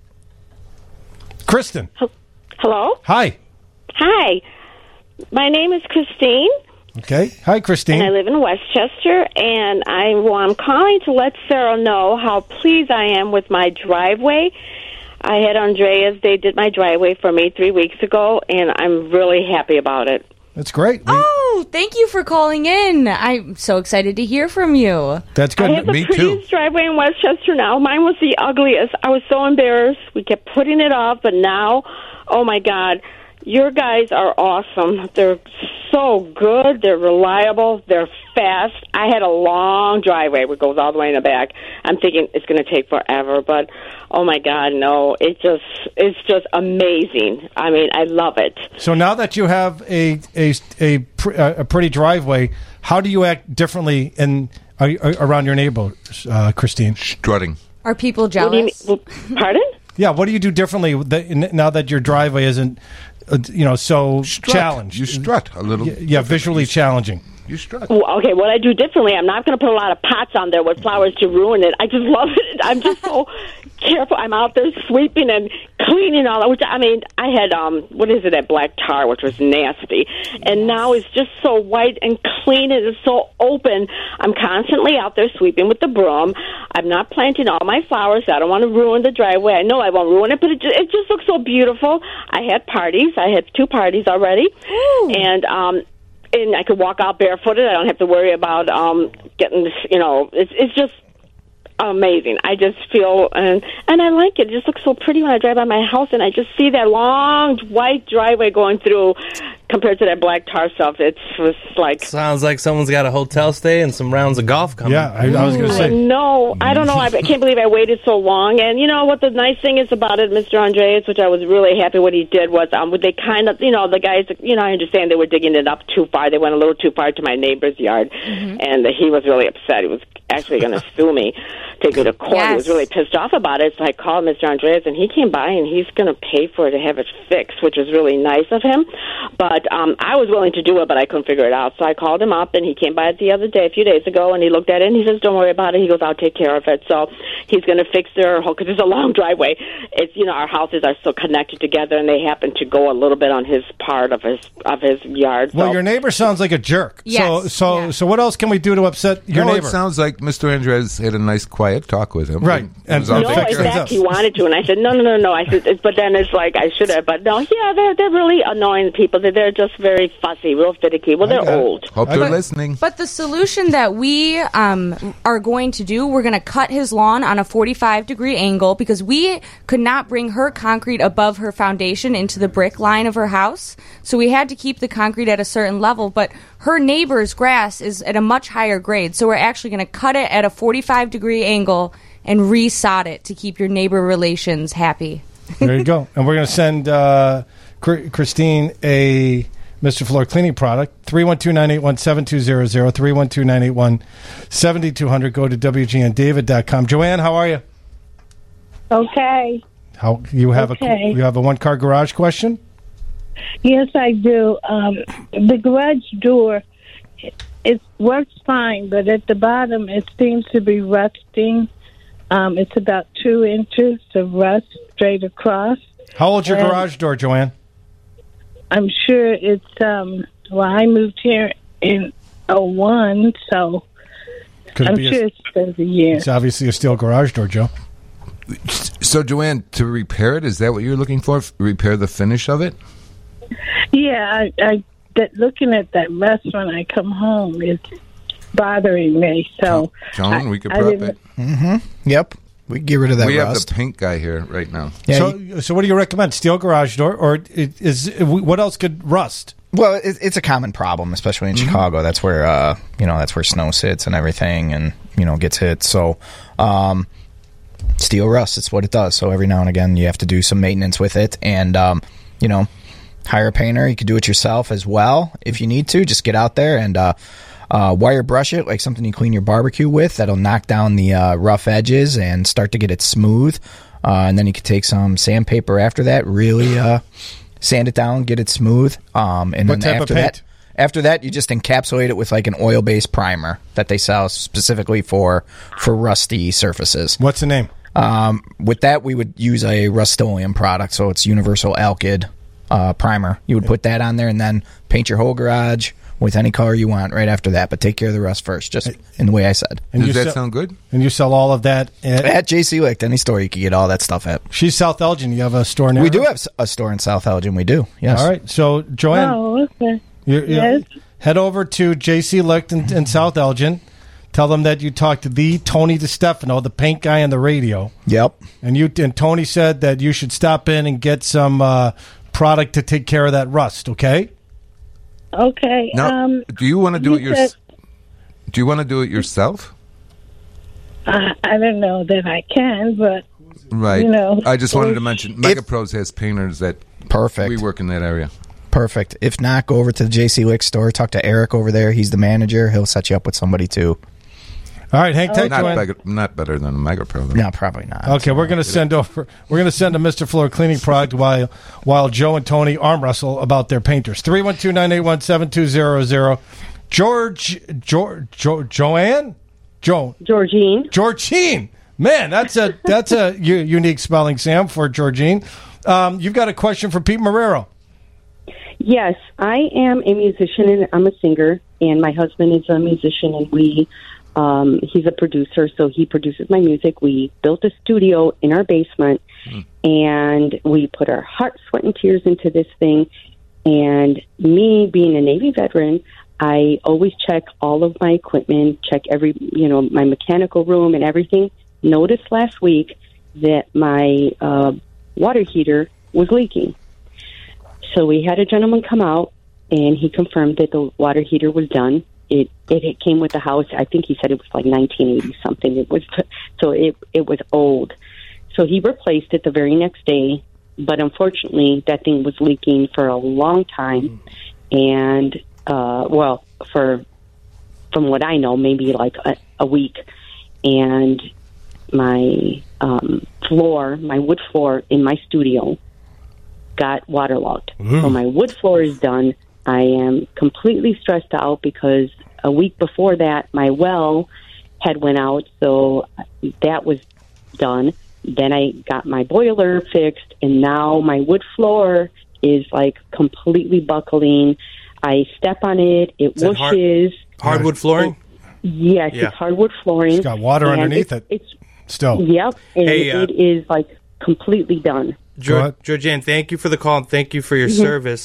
Kristen. Hello? Hi. Hi. My name is Christine. Okay. Hi, Christine. And I live in Westchester, and I'm calling to let Sarah know how pleased I am with my driveway. I had Andreas. They did my driveway for me 3 weeks ago, and I'm really happy about it. That's great. Oh, thank you for calling in. I'm so excited to hear from you. That's good. I have the prettiest driveway in Westchester now. Mine was the ugliest. I was so embarrassed. We kept putting it off, but now, oh, my God. Your guys are awesome. They're so good. They're reliable. They're fast. I had a long driveway that goes all the way in the back. I'm thinking it's going to take forever, but oh my God, no! It's just amazing. I mean, I love it. So now that you have a pretty driveway, how do you act differently around your neighbors, Christine? Strutting. Are people jealous? Pardon? Yeah. What do you do differently now that your driveway isn't? So challenged. You strut a little. Yeah, visually challenging. You strut. Well, okay, what I do differently, I'm not going to put a lot of pots on there with flowers to ruin it. I just love it. I'm just so careful. I'm out there sweeping and cleaning all that. Which, I mean, I had, that black tar, which was nasty. And now it's just so white and clean. It is so open. I'm constantly out there sweeping with the broom. I'm not planting all my flowers. I don't want to ruin the driveway. I know I won't ruin it, but it just looks so beautiful. I had parties. I had 2 parties already. Ooh. And I could walk out barefooted. I don't have to worry about getting this, it's just amazing. I just feel, and I like it. It just looks so pretty when I drive by my house, and I just see that long white driveway going through compared to that black tar stuff. It's like... Sounds like someone's got a hotel stay and some rounds of golf coming. Yeah, I was going to say. No, I don't know. I can't believe I waited so long. And you know what the nice thing is about it, Mr. Andreas, which I was really happy what he did was, they kind of, the guys, I understand they were digging it up too far. They went a little too far to my neighbor's yard. Mm-hmm. And he was really upset. He was actually going to sue me, take me to court. Yes. He was really pissed off about it. So I called Mr. Andreas, and he came by, and he's going to pay for it to have it fixed, which is really nice of him. But I was willing to do it, but I couldn't figure it out. So I called him up, and he came by the other day, a few days ago, and he looked at it, and he says, don't worry about it. He goes, I'll take care of it. So he's going to fix their whole, because it's a long driveway. It's, our houses are so connected together, and they happen to go a little bit on his part of his yard. Well, your neighbor sounds like a jerk. Yes. So what else can we do to upset your neighbor? It sounds like Mr. Andres had a nice, quiet talk with him. Right. And no, in fact, he wanted to, and I said, no. I said, but then it's like, I should have. But no, yeah, they're really annoying people. They're they're just very fussy, real finicky. Well, they're old. Hope they're listening. But the solution that we are going to do, we're going to cut his lawn on a 45-degree angle because we could not bring her concrete above her foundation into the brick line of her house. So we had to keep the concrete at a certain level. But her neighbor's grass is at a much higher grade. So we're actually going to cut it at a 45-degree angle and re-sod it to keep your neighbor relations happy. There you go. And we're going to send Christine a Mr. Floor cleaning product. 312-981-7200, 312-981-7200. Go to WGNDavid.com. Joanne, how are you? Okay. How you have Okay. a one-car garage question? Yes, I do. The garage door, it works fine, but at the bottom it seems to be rusting. It's about 2 inches of rust straight across. How old's your And garage door, Joanne? I'm sure it's, well, I moved here in 2001, so Could it I'm be sure it says a year. It's obviously a steel garage door, Joe. So, Joanne, to repair it, is that what you're looking for? Repair the finish of it? Yeah, looking at that rust when I come home is bothering me. So, John, we could prep it. Mm-hmm. Yep. We can get rid of that We have rust. the paint guy here right now. So what do you recommend? Steel garage door, or what else could rust? Well, it's a common problem, especially in Chicago. That's where that's where snow sits and everything, and gets hit. So, steel rust. It's what it does. So every now and again, you have to do some maintenance with it, and hire a painter. You can do it yourself as well if you need to. Just get out there and wire brush it like something you clean your barbecue with. That'll knock down the rough edges and start to get it smooth. And then you can take some sandpaper after that, really sand it down, get it smooth. And What then type of paint? after that, you just encapsulate it with like an oil-based primer that they sell specifically for rusty surfaces. What's the name? With that, we would use a Rust-Oleum product, so it's Universal Alkyd primer. You would put that on there and then paint your whole garage with any color you want right after that, but take care of the rust first, just in the way I said. And Does you that sell- sound good? And you sell all of that At JC Licht, any store you can get all that stuff at. She's South Elgin. You have a store now? We do have a store in South Elgin. We do, yes. All right. So, Joanne, Oh, okay. you head over to JC Licht in South Elgin. Tell them that you talked to the Tony DiStefano, the paint guy on the radio. Yep. And Tony said that you should stop in and get some product to take care of that rust, okay? Okay. Now, do you want to do it you said- Do you want to do it yourself? I don't know that I can, but Right. I just wanted to mention If- Mega Pros has painters that Perfect. we work in that area. Perfect. If not, go over to the JC Licht store. Talk to Eric over there. He's the manager. He'll set you up with somebody, too. All right, hang tight, Joanne. Not better than a Mega Pro. Though. No, probably not. Okay, we're going to send a Mr. Floor cleaning product while Joe and Tony arm wrestle about their painters. 312-981-7200. Georgine. Man, that's a unique spelling, Sam, for Georgine. You've got a question for Pete Marrero. Yes, I am a musician and I'm a singer, and my husband is a musician, and he's a producer, so he produces my music. We built a studio in our basement, and we put our heart, sweat, and tears into this thing. And me being a Navy veteran, I always check all of my equipment, check my mechanical room and everything. Noticed last week that my water heater was leaking. So we had a gentleman come out, and he confirmed that the water heater was done. It came with the house. I think he said it was like 1980 something. It was old. So he replaced it the very next day. But unfortunately, that thing was leaking for a long time, and from what I know, maybe like a week. And my wood floor in my studio got waterlogged. So my wood floor is done. I am completely stressed out because a week before that, my well had went out, so that was done. Then I got my boiler fixed, and now my wood floor is like completely buckling. I step on it, it whooshes. Hardwood flooring? Yes, Yeah. it's hardwood flooring. It's got water and underneath it. It's still. Yep, and Hey, it is like completely done. Georgianne, thank you for the call and thank you for your Mhm. service.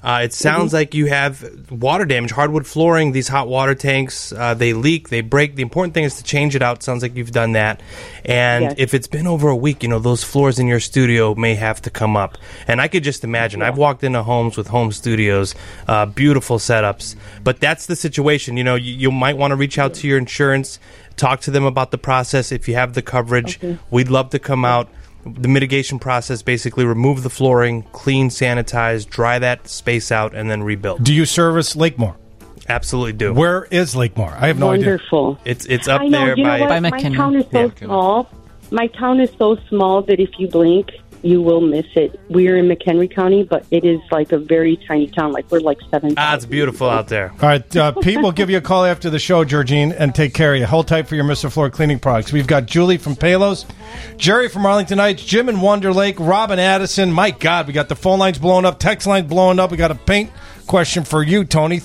It sounds like you have water damage, hardwood flooring, these hot water tanks, they leak, they break. The important thing is to change it out. Sounds like you've done that. And Yes. if it's been over a week, those floors in your studio may have to come up. And I could just imagine. I've walked into homes with home studios, beautiful setups. But that's the situation. You might want to reach out to your insurance, talk to them about the process. If you have the coverage, we'd love to come out. The mitigation process, basically remove the flooring, clean, sanitize, dry that space out, and then rebuild. Do you service Lakemore? Absolutely do. Where is Lakemore? I have no Wonderful. idea. It's up I know, there you know by what? My town is so small. My town is so small that if you blink, you will miss it. We're in McHenry County, but it is like a very tiny town. Like we're like 7,000. it's beautiful out there. All right, Pete will give you a call after the show, Georgine, and take care of you. Hold tight for your Mr. Floor cleaning products. We've got Julie from Palos, Jerry from Arlington Heights, Jim in Wonder Lake, Robin Addison. My God, we got the phone lines blowing up, text lines blowing up. We got a paint question for you, Tony.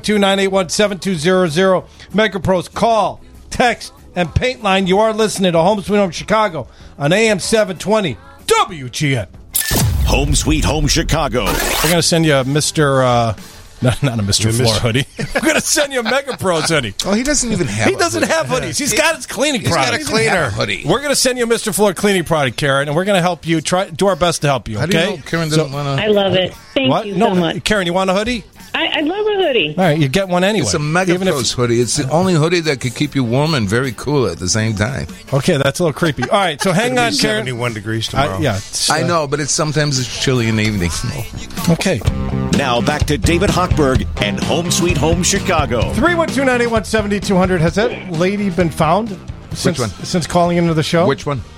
312-981-7200. MegaPros, call, text, and paint line. You are listening to Home Sweet Home Chicago on AM 720 WGN. Home Sweet Home Chicago. We're going to send you a Mr. Not a Mr. Floor hoodie. We're going to send you a Mega Pros hoodie. Oh, he doesn't even have. He doesn't have hoodies. He's got his cleaning product. He's got a cleaner hoodie. We're going to send you a Mr. Floor cleaning product, Karen, and we're going to help you. Do our best to help you. How Okay? do you know Karen doesn't want to? I love it. Thank you so much. Karen, you want a hoodie? I love a hoodie. All right, you get one anyway. It's a Mega Pros hoodie. It's the only hoodie that could keep you warm and very cool at the same time. Okay, that's a little creepy. All right, so hang on, Karen. 71 degrees tomorrow. I know, but sometimes it's chilly in the evening. Okay. Now back to David Hochberg and Home Sweet Home Chicago. 312-981-7200. Has that lady been found? Which one? Since calling into the show? Which one?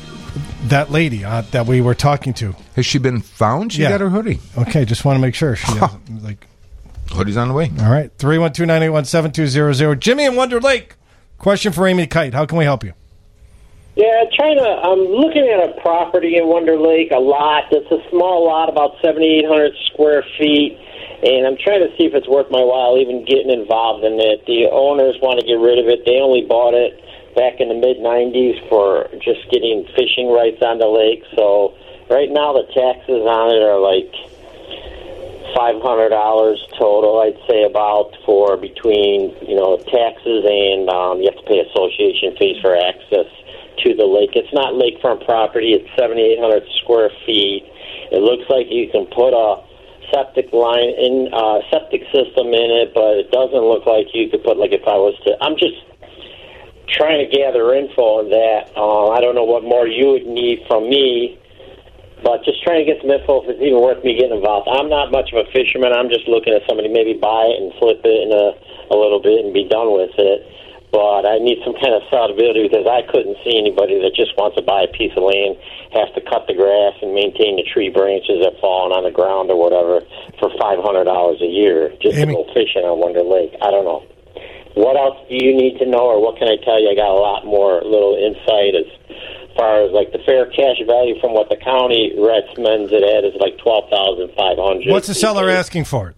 That lady that we were talking to. Has she been found? She got her hoodie. Okay, just want to make sure. She hasn't, Hoodie's on the way. All right, 312-981-7200. Jimmy in Wonder Lake. Question for Amy Kite. How can we help you? Yeah, I'm looking at a property in Wonder Lake, a lot. It's a small lot, about 7,800 square feet, and I'm trying to see if it's worth my while even getting involved in it. The owners want to get rid of it. They only bought it back in the mid-'90s for just getting fishing rights on the lake. So right now the taxes on it are like $500 total, I'd say, about for between, taxes and you have to pay association fees for access to the lake. It's not lakefront property. It's 7,800 square feet. It looks like you can put a septic system in it, but it doesn't look like you could put, I'm just trying to gather info on that. I don't know what more you would need from me, but just trying to get some info if it's even worth me getting involved. I'm not much of a fisherman. I'm just looking at somebody maybe buy it and flip it in a little bit and be done with it. But I need some kind of solidity because I couldn't see anybody that just wants to buy a piece of land, has to cut the grass and maintain the tree branches that falling on the ground or whatever for $500 a year just to go fishing on Wonder Lake. I don't know. What else do you need to know, or what can I tell you? I got a lot more little insight as far as like the fair cash value from what the county recommends it at is like $12,500. What's the seller asking for it?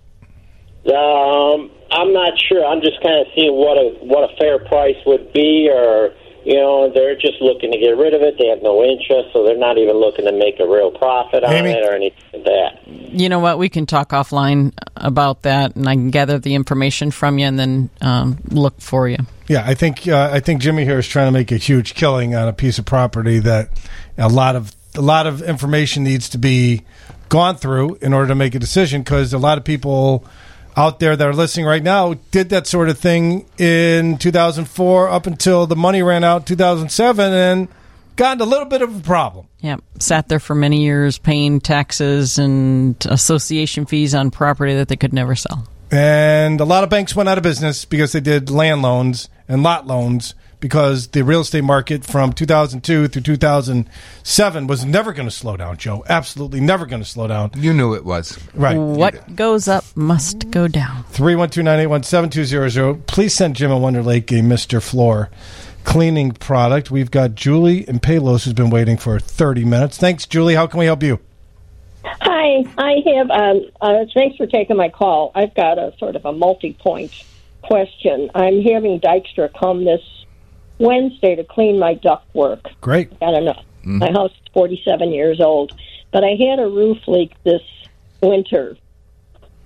I'm not sure. I'm just kind of seeing what a fair price would be, or they're just looking to get rid of it. They have no interest, so they're not even looking to make a real profit on it or anything like that. You know what? We can talk offline about that, and I can gather the information from you and then look for you. Yeah, I think Jimmy here is trying to make a huge killing on a piece of property that a lot of information needs to be gone through in order to make a decision, because a lot of people out there that are listening right now did that sort of thing in 2004 up until the money ran out in 2007 and got into a little bit of a problem. Yeah, sat there for many years paying taxes and association fees on property that they could never sell. And a lot of banks went out of business because they did land loans and lot loans, because the real estate market from 2002 through 2007 was never going to slow down, Joe. Absolutely never going to slow down. You knew it was. Right. What goes up must go down. 312-981-7200. Please send Jim in Wonder Lake a Mr. Floor cleaning product. We've got Julie in Palos who's been waiting for 30 minutes. Thanks, Julie. How can we help you? Hi, I have, thanks for taking my call. I've got a sort of a multi-point question. I'm having Dykstra come this Wednesday to clean my ductwork. Great. I don't know. My house is 47 years old, but I had a roof leak this winter,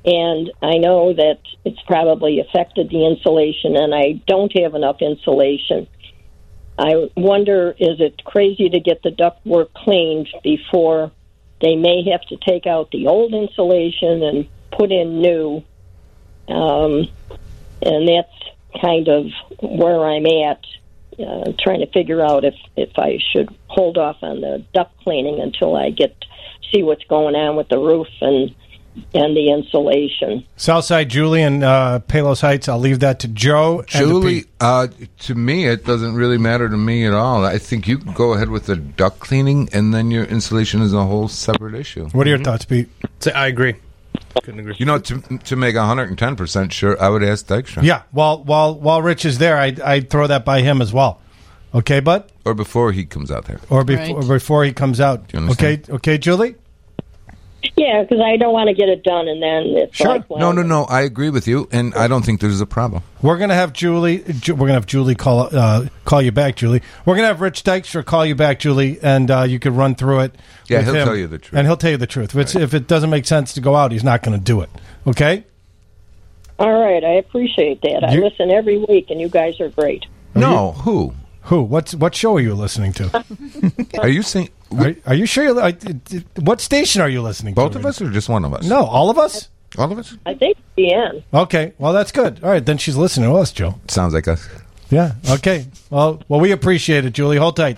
And I know that it's probably affected the insulation, and I don't have enough insulation. I wonder, is it crazy to get the ductwork cleaned before they may have to take out the old insulation and put in new? And that's kind of where I'm at, trying to figure out if I should hold off on the duct cleaning until I see what's going on with the roof and the insulation. Southside Julie and Palos Heights, I'll leave that to Joe. Julie, to me, it doesn't really matter to me at all. I think you can go ahead with the duct cleaning, and then your insulation is a whole separate issue. What are your thoughts, Pete? I agree. Couldn't agree. You know, to make 110% sure, I would ask Dykstra. Yeah, while Rich is there, I'd throw that by him as well. Okay, bud? Or before he comes out there. Or before he comes out. Do you understand? Okay, Julie? Yeah, because I don't want to get it done, and then it's like, well, No. I agree with you, and I don't think there's a problem. We're gonna have Julie. We're gonna have Julie call you back, Julie. We're gonna have Rich Dykstra call you back, Julie, and you could run through it. Yeah, with he'll him, tell you the truth. and he'll tell you the truth. If it doesn't make sense to go out, he's not going to do it. Okay. all right, I appreciate that. I listen every week, and you guys are great. No, who? Who? What show are you listening to? Are you saying? Are you sure? What station are you listening to? Both of us or just one of us? No, all of us? All of us? I think the Okay, well, that's good. All right, then she's listening to us, Joe. Sounds like us. Yeah, okay. Well, we appreciate it, Julie. Hold tight.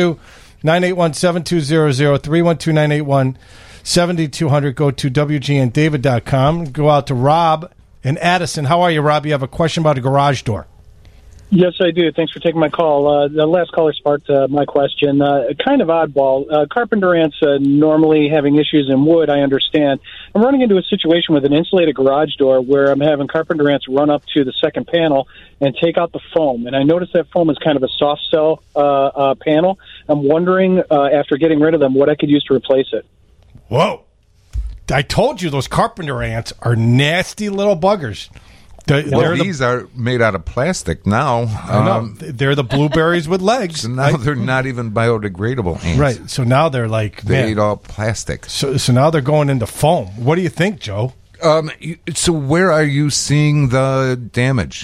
312-981-7200, 312-981-7200. Go to WGNDavid.com. Go out to Rob in Addison. How are you, Rob? You have a question about a garage door. Yes, I do. Thanks for taking my call. The last caller sparked my question. Kind of oddball. Carpenter ants normally having issues in wood, I understand. I'm running into a situation with an insulated garage door where I'm having carpenter ants run up to the second panel and take out the foam. And I noticed that foam is kind of a soft cell panel. I'm wondering, after getting rid of them, what I could use to replace it. Whoa. I told you those carpenter ants are nasty little buggers. These are made out of plastic now. I know. They're the blueberries with legs. So now they're not even biodegradable ants. Right. So now they're like... They ate all plastic. So now they're going into foam. What do you think, Joe? So where are you seeing the damage?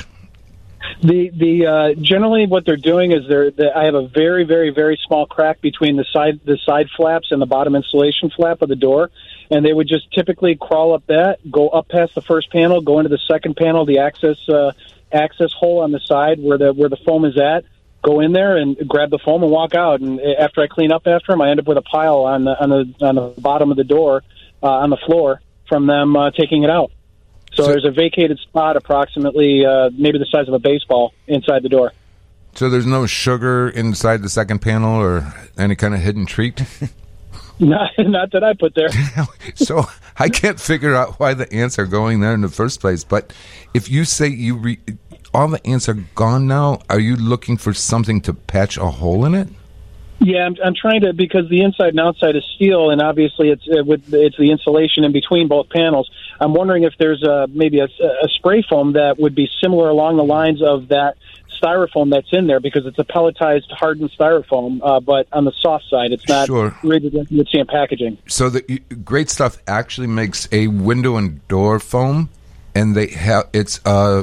The generally what they're doing is I have a very, very, very small crack between the side flaps and the bottom insulation flap of the door, and they would just typically crawl up that, go up past the first panel, go into the second panel, the access hole on the side where the foam is at, go in there and grab the foam and walk out. And after I clean up after them, I end up with a pile on the bottom of the door on the floor from them taking it out. So there's a vacated spot approximately maybe the size of a baseball inside the door. So there's no sugar inside the second panel or any kind of hidden treat? Not that I put there. So I can't figure out why the ants are going there in the first place. But if you say all the ants are gone now, are you looking for something to patch a hole in it? Yeah, I'm trying to, because the inside and outside is steel, and obviously it's the insulation in between both panels. I'm wondering if there's maybe a spray foam that would be similar along the lines of that styrofoam that's in there, because it's a pelletized hardened styrofoam, but on the soft side, it's not rigid like you would see in packaging. So the Great Stuff actually makes a window and door foam, and bugs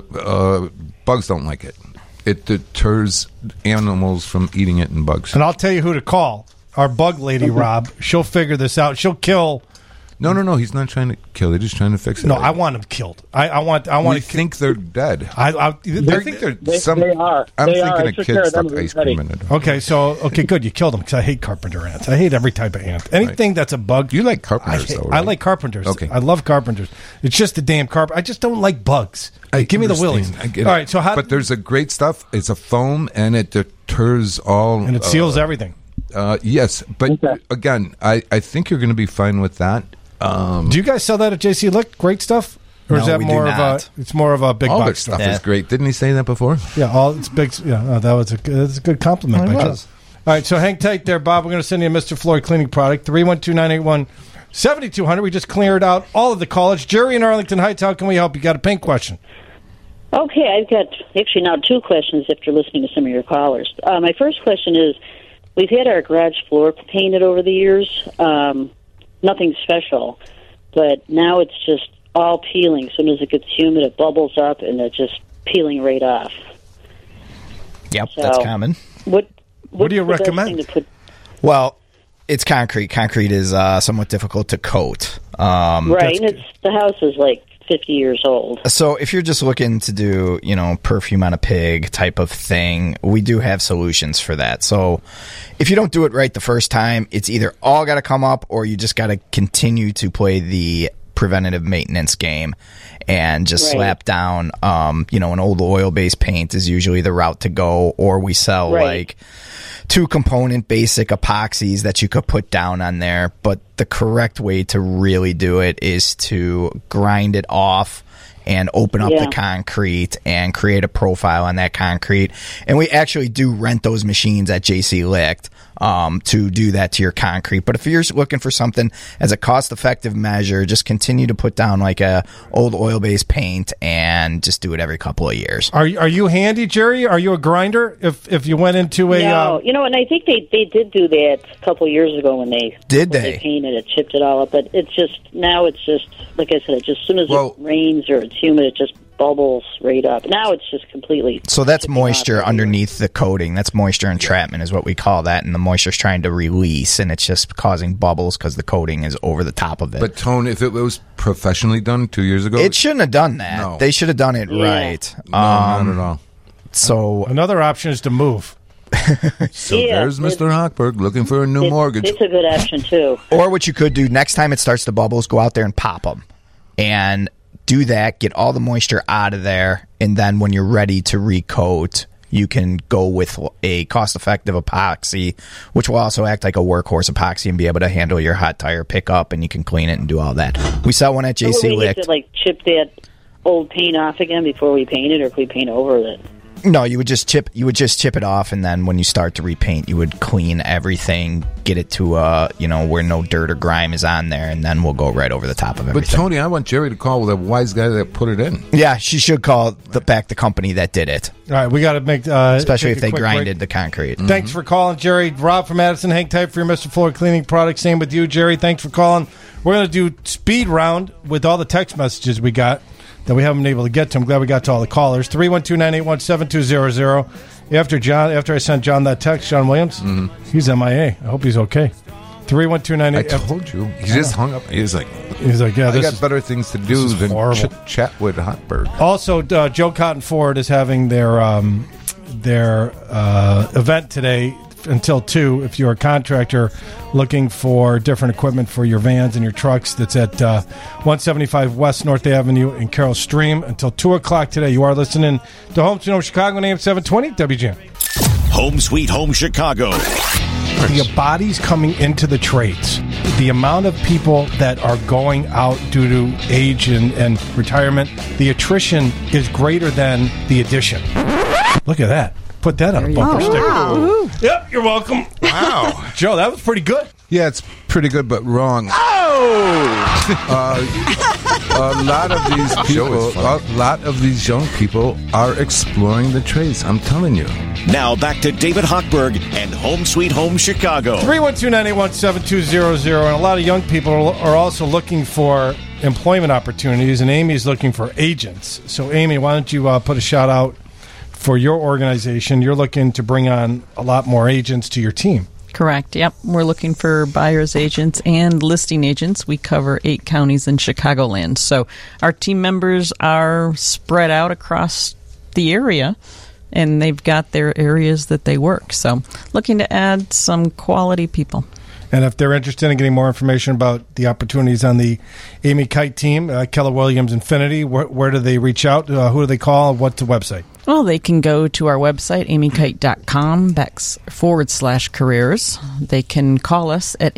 don't like it. It deters animals from eating it and bugs. And I'll tell you who to call. Our bug lady, Rob. She'll figure this out. She'll kill. No. He's not trying to kill. They're just trying to fix it. No, I want them killed. I want. We think they're dead. I think they're. They are. I'm they thinking are. a kid stuck ice cream in it. Okay, good. You killed them because I hate carpenter ants. I hate every type of ant. Anything that's a bug. You like carpenters, though, right? I like carpenters. Okay. I love carpenters. It's just the damn carpenter. I just don't like bugs. Give me the willies. I get all it. right. So but there's a Great Stuff. It's a foam, and it deters all. And it seals everything. Yes, but again, I think you're going to be fine with that. Do you guys sell that at JC Lick? Great Stuff, or is that more of a? It's more of a big all box their stuff is great. Didn't he say that before? Yeah, all it's big. Yeah, that's a good compliment by Joe. All right, so hang tight there, Bob. We're going to send you a Mr. Floyd cleaning product. 312-981-7200. We just cleared out all of the college. Jerry in Arlington Heights. How can we help? You got a paint question? Okay, I've got actually now two questions after listening to some of your callers. My first question is, we've had our garage floor painted over the years. Nothing special, but now it's just all peeling. As soon as it gets humid, it bubbles up, and it's just peeling right off. Yep, that's common. What do you recommend? Well, it's concrete. Concrete is somewhat difficult to coat. Right, and the house is like 50 years old. So if you're just looking to do, perfume on a pig type of thing, we do have solutions for that. So if you don't do it right the first time, it's either all got to come up or you just got to continue to play the preventative maintenance game and just slap down, an old oil-based paint is usually the route to go, or we sell like 2-component basic epoxies that you could put down on there. But the correct way to really do it is to grind it off and open up the concrete and create a profile on that concrete. And we actually do rent those machines at JC Licht to do that to your concrete. But if you're looking for something as a cost-effective measure, just continue to put down like a old oil-based paint and just do it every couple of years. Are you handy, Jerry? Are you a grinder? If you went into a no, and I think they did do that a couple of years ago when they painted it, chipped it all up. But it's just like I said, as soon as it rains or it's humid, it just bubbles right up. Now it's just completely. So that's moisture underneath the coating. That's moisture entrapment is what we call that, and the moisture's trying to release, and it's just causing bubbles because the coating is over the top of it. But Tone, if it was professionally done 2 years ago, it shouldn't have done that. No. They should have done it right. No, not at all. So another option is to move. So there's Mr. Hochberg looking for a new mortgage. It's a good option too. Or what you could do next time it starts to bubbles, go out there and pop them, and do that. Get all the moisture out of there, and then when you're ready to recoat, you can go with a cost-effective epoxy, which will also act like a workhorse epoxy and be able to handle your hot tire pickup, and you can clean it and do all that. We sell one at JC Licht. To chip that old paint off again before we paint it, or if we paint over it. No, you would just chip it off, and then when you start to repaint, you would clean everything, get it to where no dirt or grime is on there, and then we'll go right over the top of everything. But Tony, I want Jerry to call the wise guy that put it in. Yeah, she should call back the company that did it. All right, we got to make especially if they grinded the concrete. Mm-hmm. Thanks for calling, Jerry. Rob from Madison, hang tight for your Mr. Floor Cleaning Products. Same with you, Jerry. Thanks for calling. We're going to do speed round with all the text messages we got that we haven't been able to get to. I'm glad we got to all the callers. 312-981-7200. After I sent John that text, John Williams, he's MIA. I hope he's okay. 312-981. I told you. He just hung up. He's like, yeah, I got better things to do than chat with Hochberg. Also, Joe Cotton Ford is having their event today until 2. If you're a contractor looking for different equipment for your vans and your trucks, that's at 175 West North Avenue in Carroll Stream until 2 o'clock today. You are listening to Home Sweet Home Chicago on AM 720 WJM. Home Sweet Home Chicago. The bodies coming into the trades, the amount of people that are going out due to age and retirement, the attrition is greater than the addition. Look at that. Put that on a bumper sticker. Wow. Yep, you're welcome. Wow. Joe, that was pretty good. Yeah, it's pretty good, but wrong. A lot of these young people are exploring the trades. I'm telling you. Now back to David Hochberg and Home Sweet Home Chicago. 312-981-7200. And a lot of young people are also looking for employment opportunities, and Amy's looking for agents. So, Amy, why don't you put a shout out for your organization? You're looking to bring on a lot more agents to your team. Correct. Yep. We're looking for buyer's agents and listing agents. We cover 8 counties in Chicagoland. So our team members are spread out across the area, and they've got their areas that they work. So looking to add some quality people. And if they're interested in getting more information about the opportunities on the Amy Kite team, Keller Williams Infinity, where do they reach out? Who do they call? What's the website? Well, they can go to our website, amykite.com/careers. They can call us at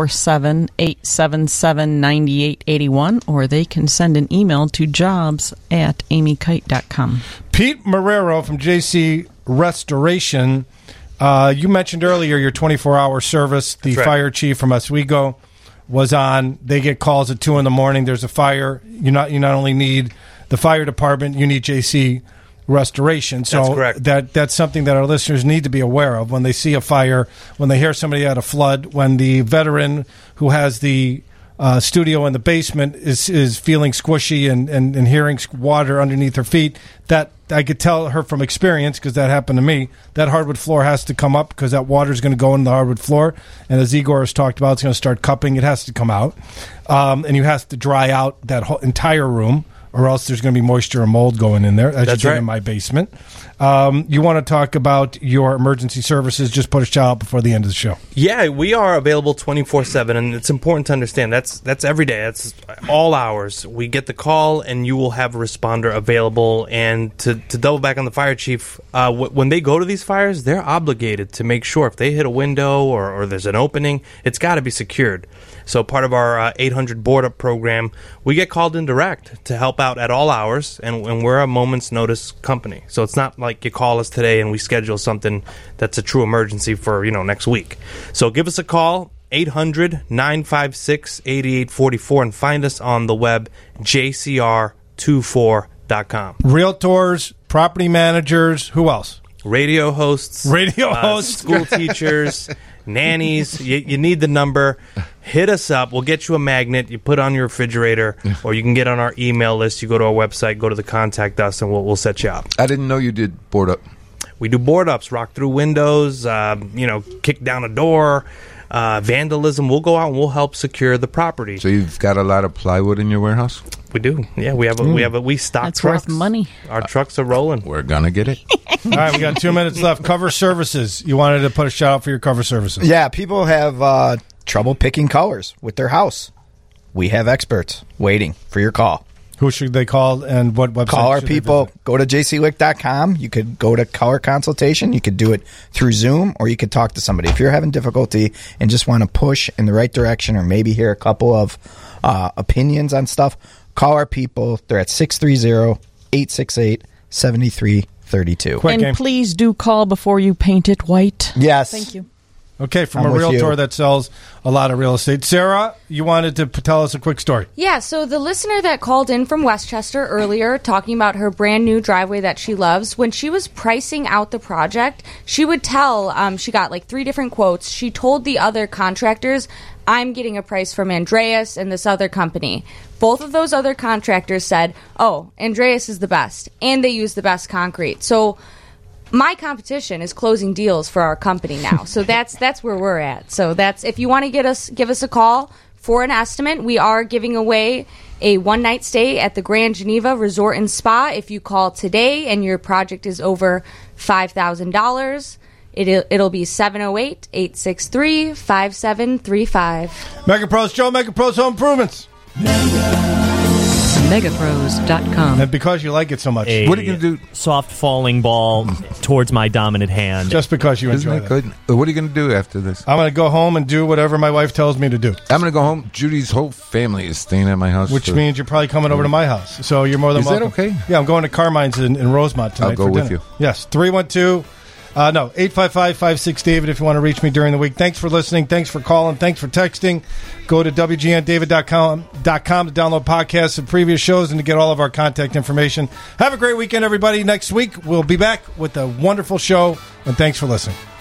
847-877-9881, or they can send an email to jobs@amykite.com. Pete Marrero from JC Restoration. You mentioned earlier your 24-hour service. The fire chief from Oswego was on. They get calls at 2 in the morning. There's a fire. You not only need the fire department, you need JC Restoration. So that's something that our listeners need to be aware of when they see a fire, when they hear somebody had a flood, when the veteran who has the studio in the basement is feeling squishy and hearing water underneath her feet, that I could tell her from experience, because that happened to me, that hardwood floor has to come up because that water is going to go in the hardwood floor. And as Igor has talked about, it's going to start cupping. It has to come out. And you have to dry out that whole entire room, or else there's going to be moisture or mold going in there, as you did in my basement. You want to talk about your emergency services? Just put a shout out before the end of the show. Yeah, we are available 24/7, and it's important to understand that's every day. That's all hours. We get the call, and you will have a responder available. And to double back on the fire chief, when they go to these fires, they're obligated to make sure if they hit a window or there's an opening, it's got to be secured. So part of our 800 board up program, we get called in direct to help out at all hours, and we're a moment's notice company. So it's not like you call us today and we schedule something that's a true emergency for next week. So give us a call, 800-956-8844, and find us on the web, jcr24.com. Realtors, property managers, who else? Radio hosts, school teachers, nannies. You need the number. Hit us up. We'll get you a magnet. You put it on your refrigerator, or you can get on our email list. You go to our website, go to the contact us, and we'll set you up. I didn't know you did board up. We do board ups, rock through windows, kick down a door, vandalism. We'll go out and we'll help secure the property. So you've got a lot of plywood in your warehouse? We do. Yeah, we stock That's trucks. worth money. Our trucks are rolling. We're gonna get it. All right, we got 2 minutes left. Cover services. You wanted to put a shout out for your cover services. Yeah, people have trouble picking colors with their house. We have experts waiting for your call. Who should they call, and what website? Call our people. Go to jclick.com. You could go to color consultation. You could do it through Zoom, or you could talk to somebody. If you're having difficulty and just want to push in the right direction, or maybe hear a couple of opinions on stuff, call our people. They're at 630-868-7332. And please do call before you paint it white. Yes. Thank you. Okay, from a realtor that sells a lot of real estate. Sarah, you wanted to tell us a quick story. Yeah, so the listener that called in from Westchester earlier talking about her brand new driveway that she loves, when she was pricing out the project, she would tell, she got like 3 different quotes. She told the other contractors, I'm getting a price from Andreas and this other company. Both of those other contractors said, oh, Andreas is the best, and they use the best concrete. So my competition is closing deals for our company now. So that's where we're at. So that's, if you want to give us a call for an estimate, we are giving away a one-night stay at the Grand Geneva Resort and Spa. If you call today and your project is over $5,000, it'll be 708-863-5735. MegaPros Joe, MegaPros Home Improvements. Megapros.com. And because you like it so much, what are you going to do? Soft falling ball towards my dominant hand. Just because you Isn't enjoy that that. good? What are you going to do after this? I'm going to go home and do whatever my wife tells me to do. I'm going to go home. Judy's whole family is staying at my house. Which means you're probably coming over to my house. So you're more than welcome. Is that okay? Yeah, I'm going to Carmine's in Rosemont tonight. I'll go for with dinner. you. Yes, 855-56-David if you want to reach me during the week. Thanks for listening. Thanks for calling. Thanks for texting. Go to WGNDavid.com to download podcasts of previous shows and to get all of our contact information. Have a great weekend, everybody. Next week, we'll be back with a wonderful show, and thanks for listening.